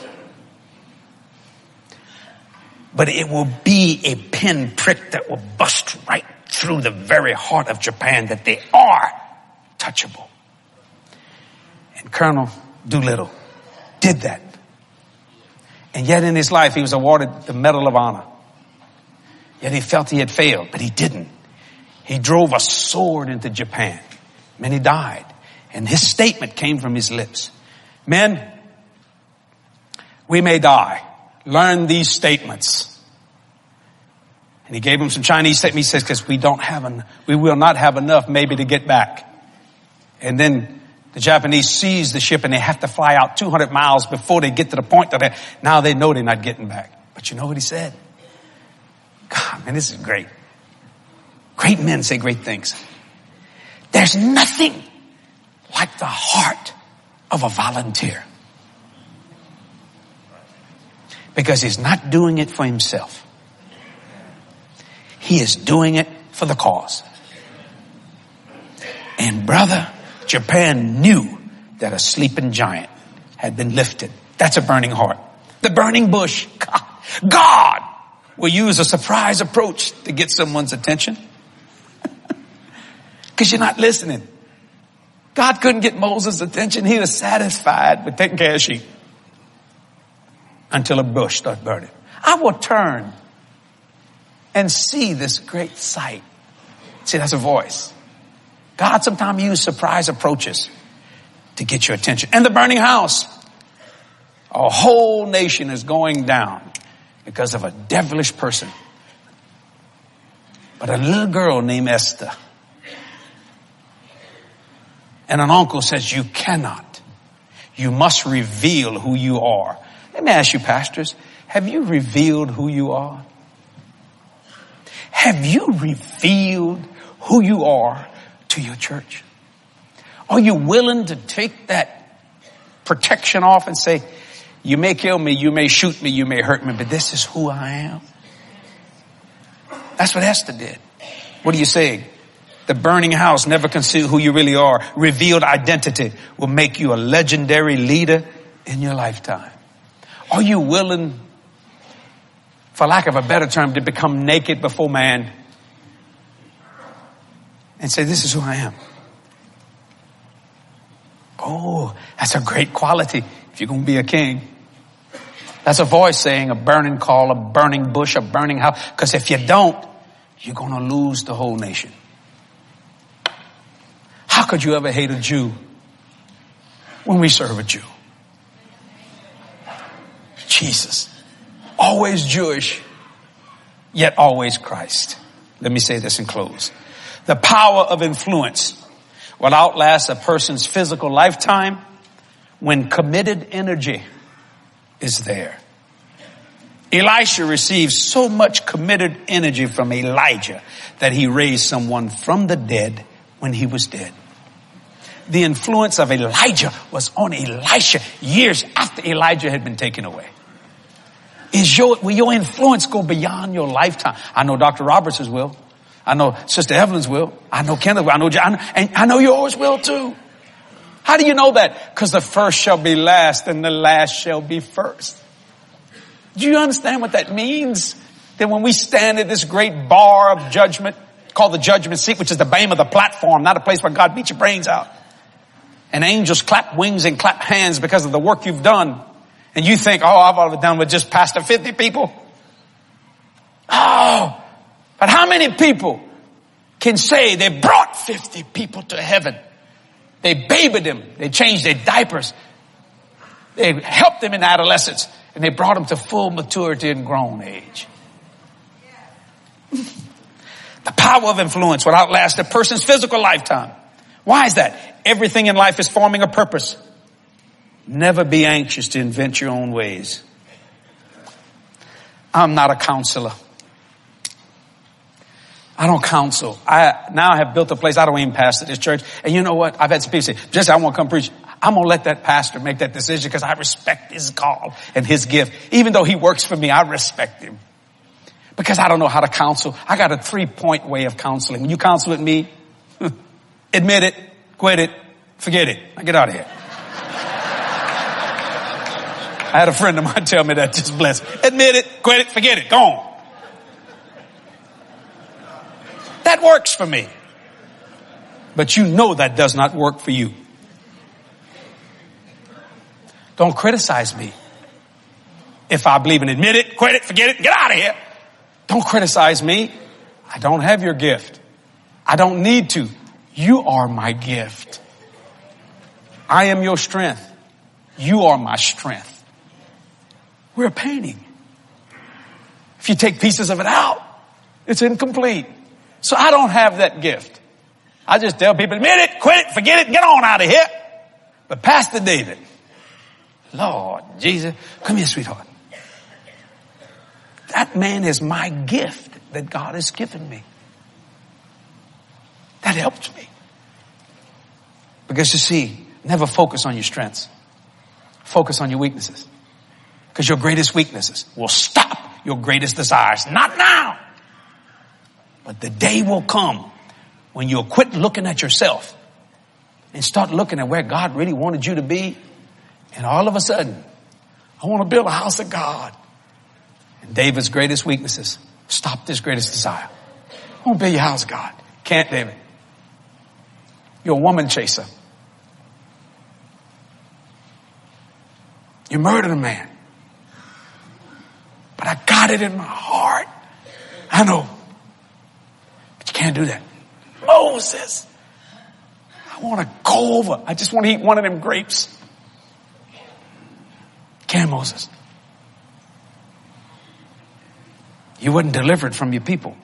But it will be a pinprick that will bust right through the very heart of Japan, that they are touchable. And Colonel Doolittle did that. And yet in his life, he was awarded the Medal of Honor. Yet he felt he had failed, but he didn't. He drove a sword into Japan. Many died. And his statement came from his lips. Men, we may die. Learn these statements. And he gave him some Chinese statements. He says, because we don't have enough, we will not have enough maybe to get back. And then the Japanese seize the ship and they have to fly out two hundred miles before they get to the point that they, now they know they're not getting back. But you know what he said? God, man, this is great. Great men say great things. There's nothing like the heart of a volunteer. Because he's not doing it for himself. He is doing it for the cause. And brother, Japan knew that a sleeping giant had been lifted. That's a burning heart. The burning bush. God, God will use a surprise approach to get someone's attention. Because you're not listening. God couldn't get Moses' attention. He was satisfied with taking care of sheep. Until a bush starts burning. I will turn and see this great sight. See, that's a voice. God sometimes uses surprise approaches to get your attention. And the burning house. A whole nation is going down because of a devilish person. But a little girl named Esther. And an uncle says, you cannot. You must reveal who you are. Let me ask you, pastors, have you revealed who you are? Have you revealed who you are to your church? Are you willing to take that protection off and say, you may kill me, you may shoot me, you may hurt me, but this is who I am? That's what Esther did. What are you saying? The burning house, never conceal who you really are. Revealed identity will make you a legendary leader in your lifetime. Are you willing, for lack of a better term, to become naked before man and say, this is who I am? Oh, that's a great quality if you're going to be a king. That's a voice saying a burning call, a burning bush, a burning house. Because if you don't, you're going to lose the whole nation. How could you ever hate a Jew when we serve a Jew? Jesus. Always Jewish, yet always Christ. Let me say this and close. The power of influence will outlast a person's physical lifetime when committed energy is there. Elisha received so much committed energy from Elijah that he raised someone from the dead when he was dead. The influence of Elijah was on Elisha years after Elijah had been taken away. Is your, will your influence go beyond your lifetime? I know Doctor Roberts' will. I know Sister Evelyn's will. I know Kenneth will. I know John, and I know yours will too. How do you know that? Because the first shall be last and the last shall be first. Do you understand what that means? That when we stand at this great bar of judgment, called the judgment seat, which is the bane of the platform, not a place where God beats your brains out. And angels clap wings and clap hands because of the work you've done. And you think, oh, I've already done with just Pastor fifty people. Oh, but how many people can say they brought fifty people to heaven. They babied them. They changed their diapers. They helped them in adolescence. And they brought them to full maturity and grown age. The power of influence would outlast a person's physical lifetime. Why is that? Everything in life is forming a purpose. Never be anxious to invent your own ways. I'm not a counselor. I don't counsel. I now I have built a place. I don't even pastor this church. And you know what? I've had some people say, Jesse, I want to come preach. I'm going to let that pastor make that decision because I respect his call and his gift. Even though he works for me, I respect him. Because I don't know how to counsel. I got a three-point way of counseling. When you counsel with me, admit it, quit it, forget it. Now get out of here. I had a friend of mine tell me that, just bless. Admit it, quit it, forget it, go on. That works for me. But you know that does not work for you. Don't criticize me. If I believe in admit it, quit it, forget it, get out of here. Don't criticize me. I don't have your gift. I don't need to. You are my gift. I am your strength. You are my strength. We're a painting. If you take pieces of it out, it's incomplete. So I don't have that gift. I just tell people, admit it, quit it, forget it, get on out of here. But Pastor David, Lord Jesus, come here, sweetheart. That man is my gift that God has given me. That helps me. Because you see, never focus on your strengths. Focus on your weaknesses. Because your greatest weaknesses will stop your greatest desires. Not now. But the day will come when you'll quit looking at yourself and start looking at where God really wanted you to be. And all of a sudden, I want to build a house of God. And David's greatest weaknesses stopped his greatest desire. I want to build your house of God. Can't, David. You're a woman chaser. You murdered a man. But I got it in my heart. I know. But you can't do that. Moses. I want to go over. I just want to eat one of them grapes. Can't, Moses. You wasn't delivered from your people.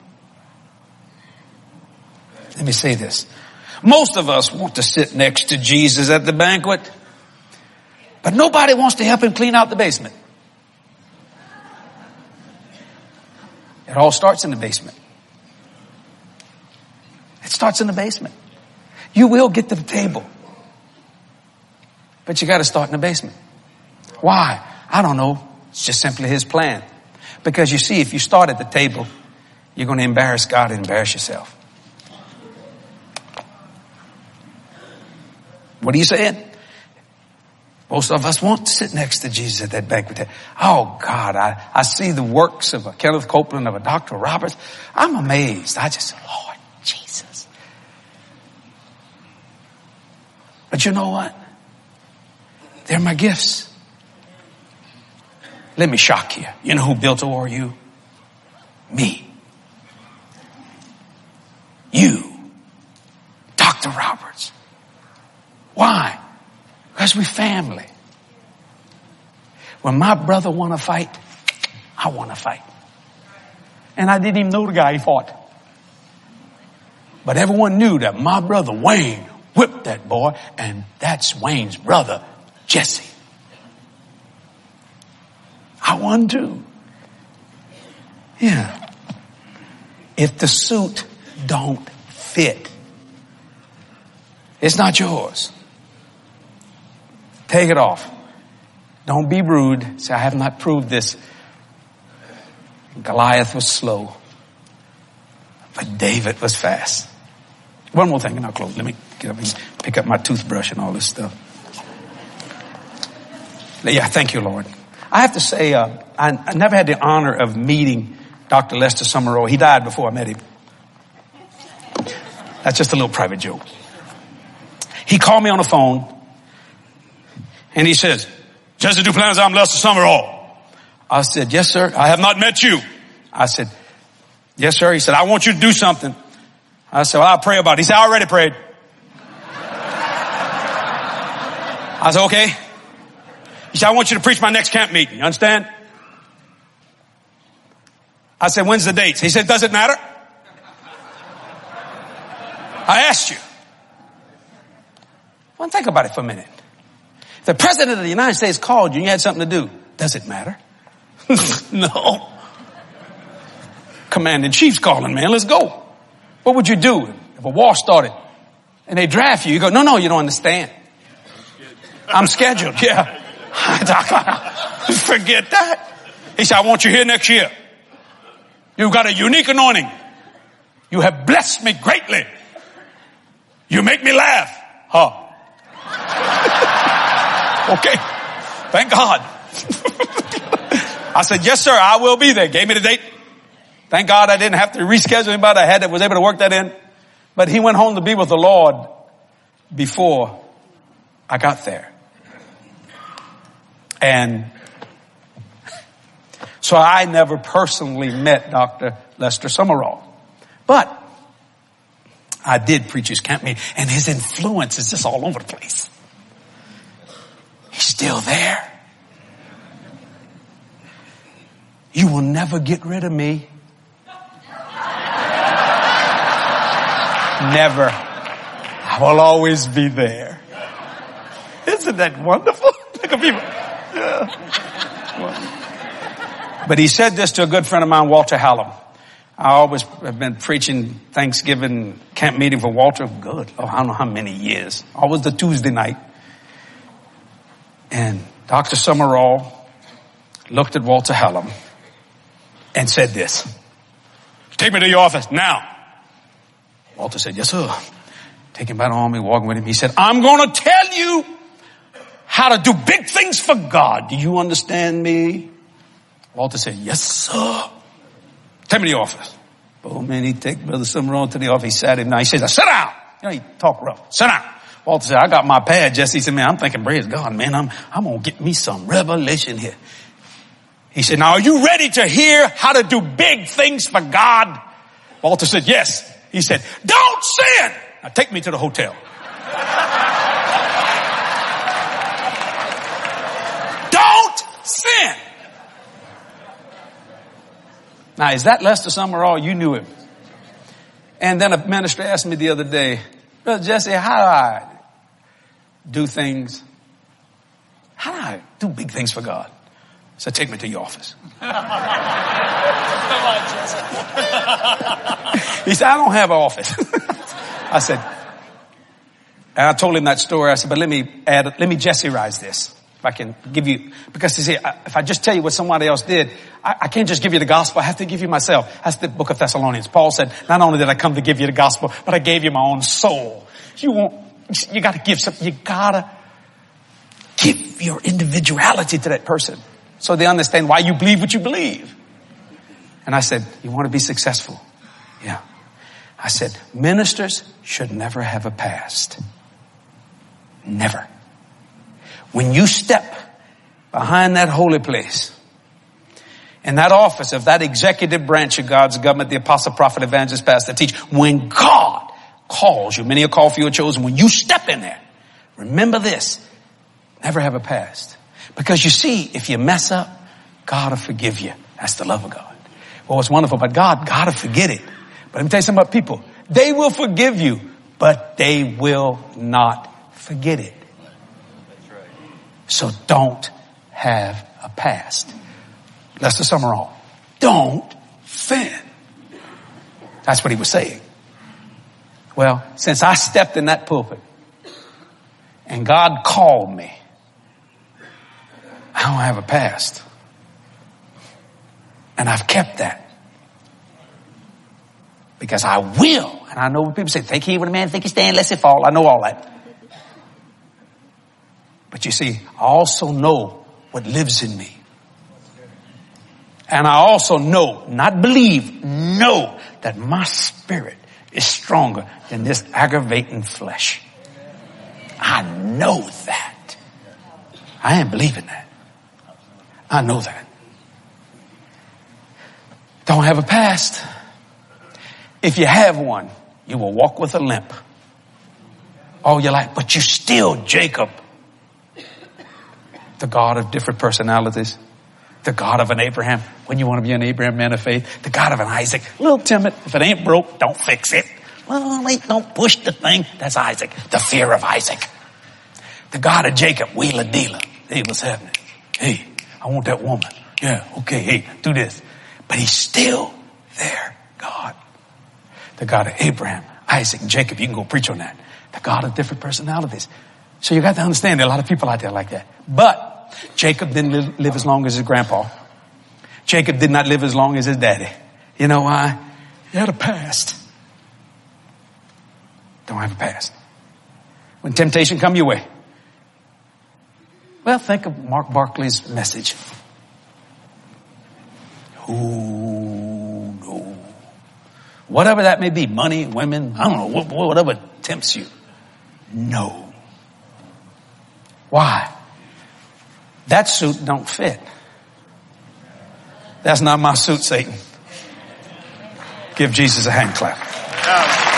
Let me say this. Most of us want to sit next to Jesus at the banquet, but nobody wants to help him clean out the basement. It all starts in the basement. It starts in the basement. You will get to the table, but you got to start in the basement. Why? I don't know. It's just simply his plan. Because you see, if you start at the table, you're going to embarrass God and embarrass yourself. What are you saying? Most of us want to sit next to Jesus at that banquet table. Oh God, I, I see the works of a Kenneth Copeland, of a Doctor Roberts. I'm amazed. I just, Lord Jesus. But you know what? They're my gifts. Let me shock you. You know who built O R U? Me. You. Doctor Roberts. Why? Because we're family. When my brother want to fight, I want to fight. And I didn't even know the guy he fought. But everyone knew that my brother Wayne whipped that boy, and that's Wayne's brother, Jesse. I won too. Yeah. If the suit don't fit, it's not yours. Take it off. Don't be rude. Say, I have not proved this. Goliath was slow, but David was fast. One more thing and I'll close. Let me get up and pick up my toothbrush and all this stuff. Yeah, thank you, Lord. I have to say, uh, I, I never had the honor of meeting Doctor Lester Summerall. He died before I met him. That's just a little private joke. He called me on the phone and he says, Jesse Duplantis, I'm Lester Summerall. I said, yes, sir. I have not met you. I said, yes, sir. He said, I want you to do something. I said, well, I'll pray about it. He said, I already prayed. I said, okay. He said, I want you to preach my next camp meeting. You understand? I said, when's the dates? He said, does it matter? I asked you. Well, think about it for a minute. If the president of the United States called you and you had something to do, does it matter? No. Commander in Chief's calling, man. Let's go. What would you do if a war started and they draft you? You go, no, no, you don't understand. I'm scheduled. Yeah. Forget that. He said, I want you here next year. You've got a unique anointing. You have blessed me greatly. You make me laugh. Huh. Okay. Thank God. I said, yes, sir, I will be there. Gave me the date. Thank God I didn't have to reschedule anybody. I had that was able to work that in. But he went home to be with the Lord before I got there. And so I never personally met Doctor Lester Summerall. But I did preach his camp meeting, and his influence is just all over the place. He's still there. You will never get rid of me. Never. I will always be there. Isn't that wonderful? Look at people. Yeah. But he said this to a good friend of mine, Walter Hallam. I always have been preaching Thanksgiving camp meeting for Walter. Good. Oh, I don't know how many years. Always the Tuesday night. And Doctor Summerall looked at Walter Hallam and said this. Take me to your office now. Walter said, yes, sir. Take him by the arm, walking with him. He said, I'm going to tell you how to do big things for God. Do you understand me? Walter said, yes, sir. Take me to your office. Oh, man, he'd take Brother Summerall to the office. He sat him down. He said, sit down. You know, he talk rough. Sit down. Walter said, I got my pad, Jesse. He said, man, I'm thinking, praise God, man, I'm, I'm going to get me some revelation here. He said, now, are you ready to hear how to do big things for God? Walter said, yes. He said, don't sin. Now, take me to the hotel. Don't sin. Now, is that Lester Summerall? You knew him. And then a minister asked me the other day, Brother Jesse, how do I do things? How do I do big things for God? I said, take me to your office. Come on, Jesse. He said, I don't have an office. I said, and I told him that story. I said, but let me add, let me Jesse-rize this. If I can give you, because you see, if I just tell you what somebody else did, I, I can't just give you the gospel. I have to give you myself. That's the book of Thessalonians. Paul said, not only did I come to give you the gospel, but I gave you my own soul. You won't, you gotta give something. You gotta give your individuality to that person so they understand why you believe what you believe. And I said, you want to be successful? Yeah. I said, ministers should never have a past. Never. When you step behind that holy place, in that office of that executive branch of God's government, the apostle, prophet, evangelist, pastor, teacher, when God calls you, many are called, few are chosen, when you step in there, remember this, never have a past. Because you see, if you mess up, God will forgive you. That's the love of God. Well, it's wonderful, but God, God will forget it. But let me tell you something about people. They will forgive you, but they will not forget it. So don't have a past. Lester Summerall, don't sin. That's what he was saying. Well, since I stepped in that pulpit and God called me, I don't have a past. And I've kept that. Because I will. And I know when people say, think he when a man think he stand, lest he fall. I know all that. But you see, I also know what lives in me. And I also know, not believe, know that my spirit is stronger than this aggravating flesh. I know that. I ain't believing that. I know that. Don't have a past. If you have one, You will walk with a limp all your life, but you're still Jacob. The God of different personalities. The God of an Abraham. When you want to be an Abraham man of faith. The God of an Isaac. A little timid. If it ain't broke, don't fix it. Well, wait, don't push the thing. That's Isaac. The fear of Isaac. The God of Jacob. Wheeler dealer. Hey, what's happening? Hey, I want that woman. Yeah, okay, hey, do this. But he's still there, God. The God of Abraham, Isaac, and Jacob. You can go preach on that. The God of different personalities. So you got to understand there are a lot of people out there like that. But Jacob didn't live, live as long as his grandpa. Jacob did not live as long as his daddy. You know why? He had a past. Don't have a past. When temptation come your way. Well, think of Mark Barclay's message. Oh, no. Whatever that may be, money, women, I don't know, whatever tempts you. No. Why? That suit don't fit. That's not my suit, Satan. Give Jesus a hand clap.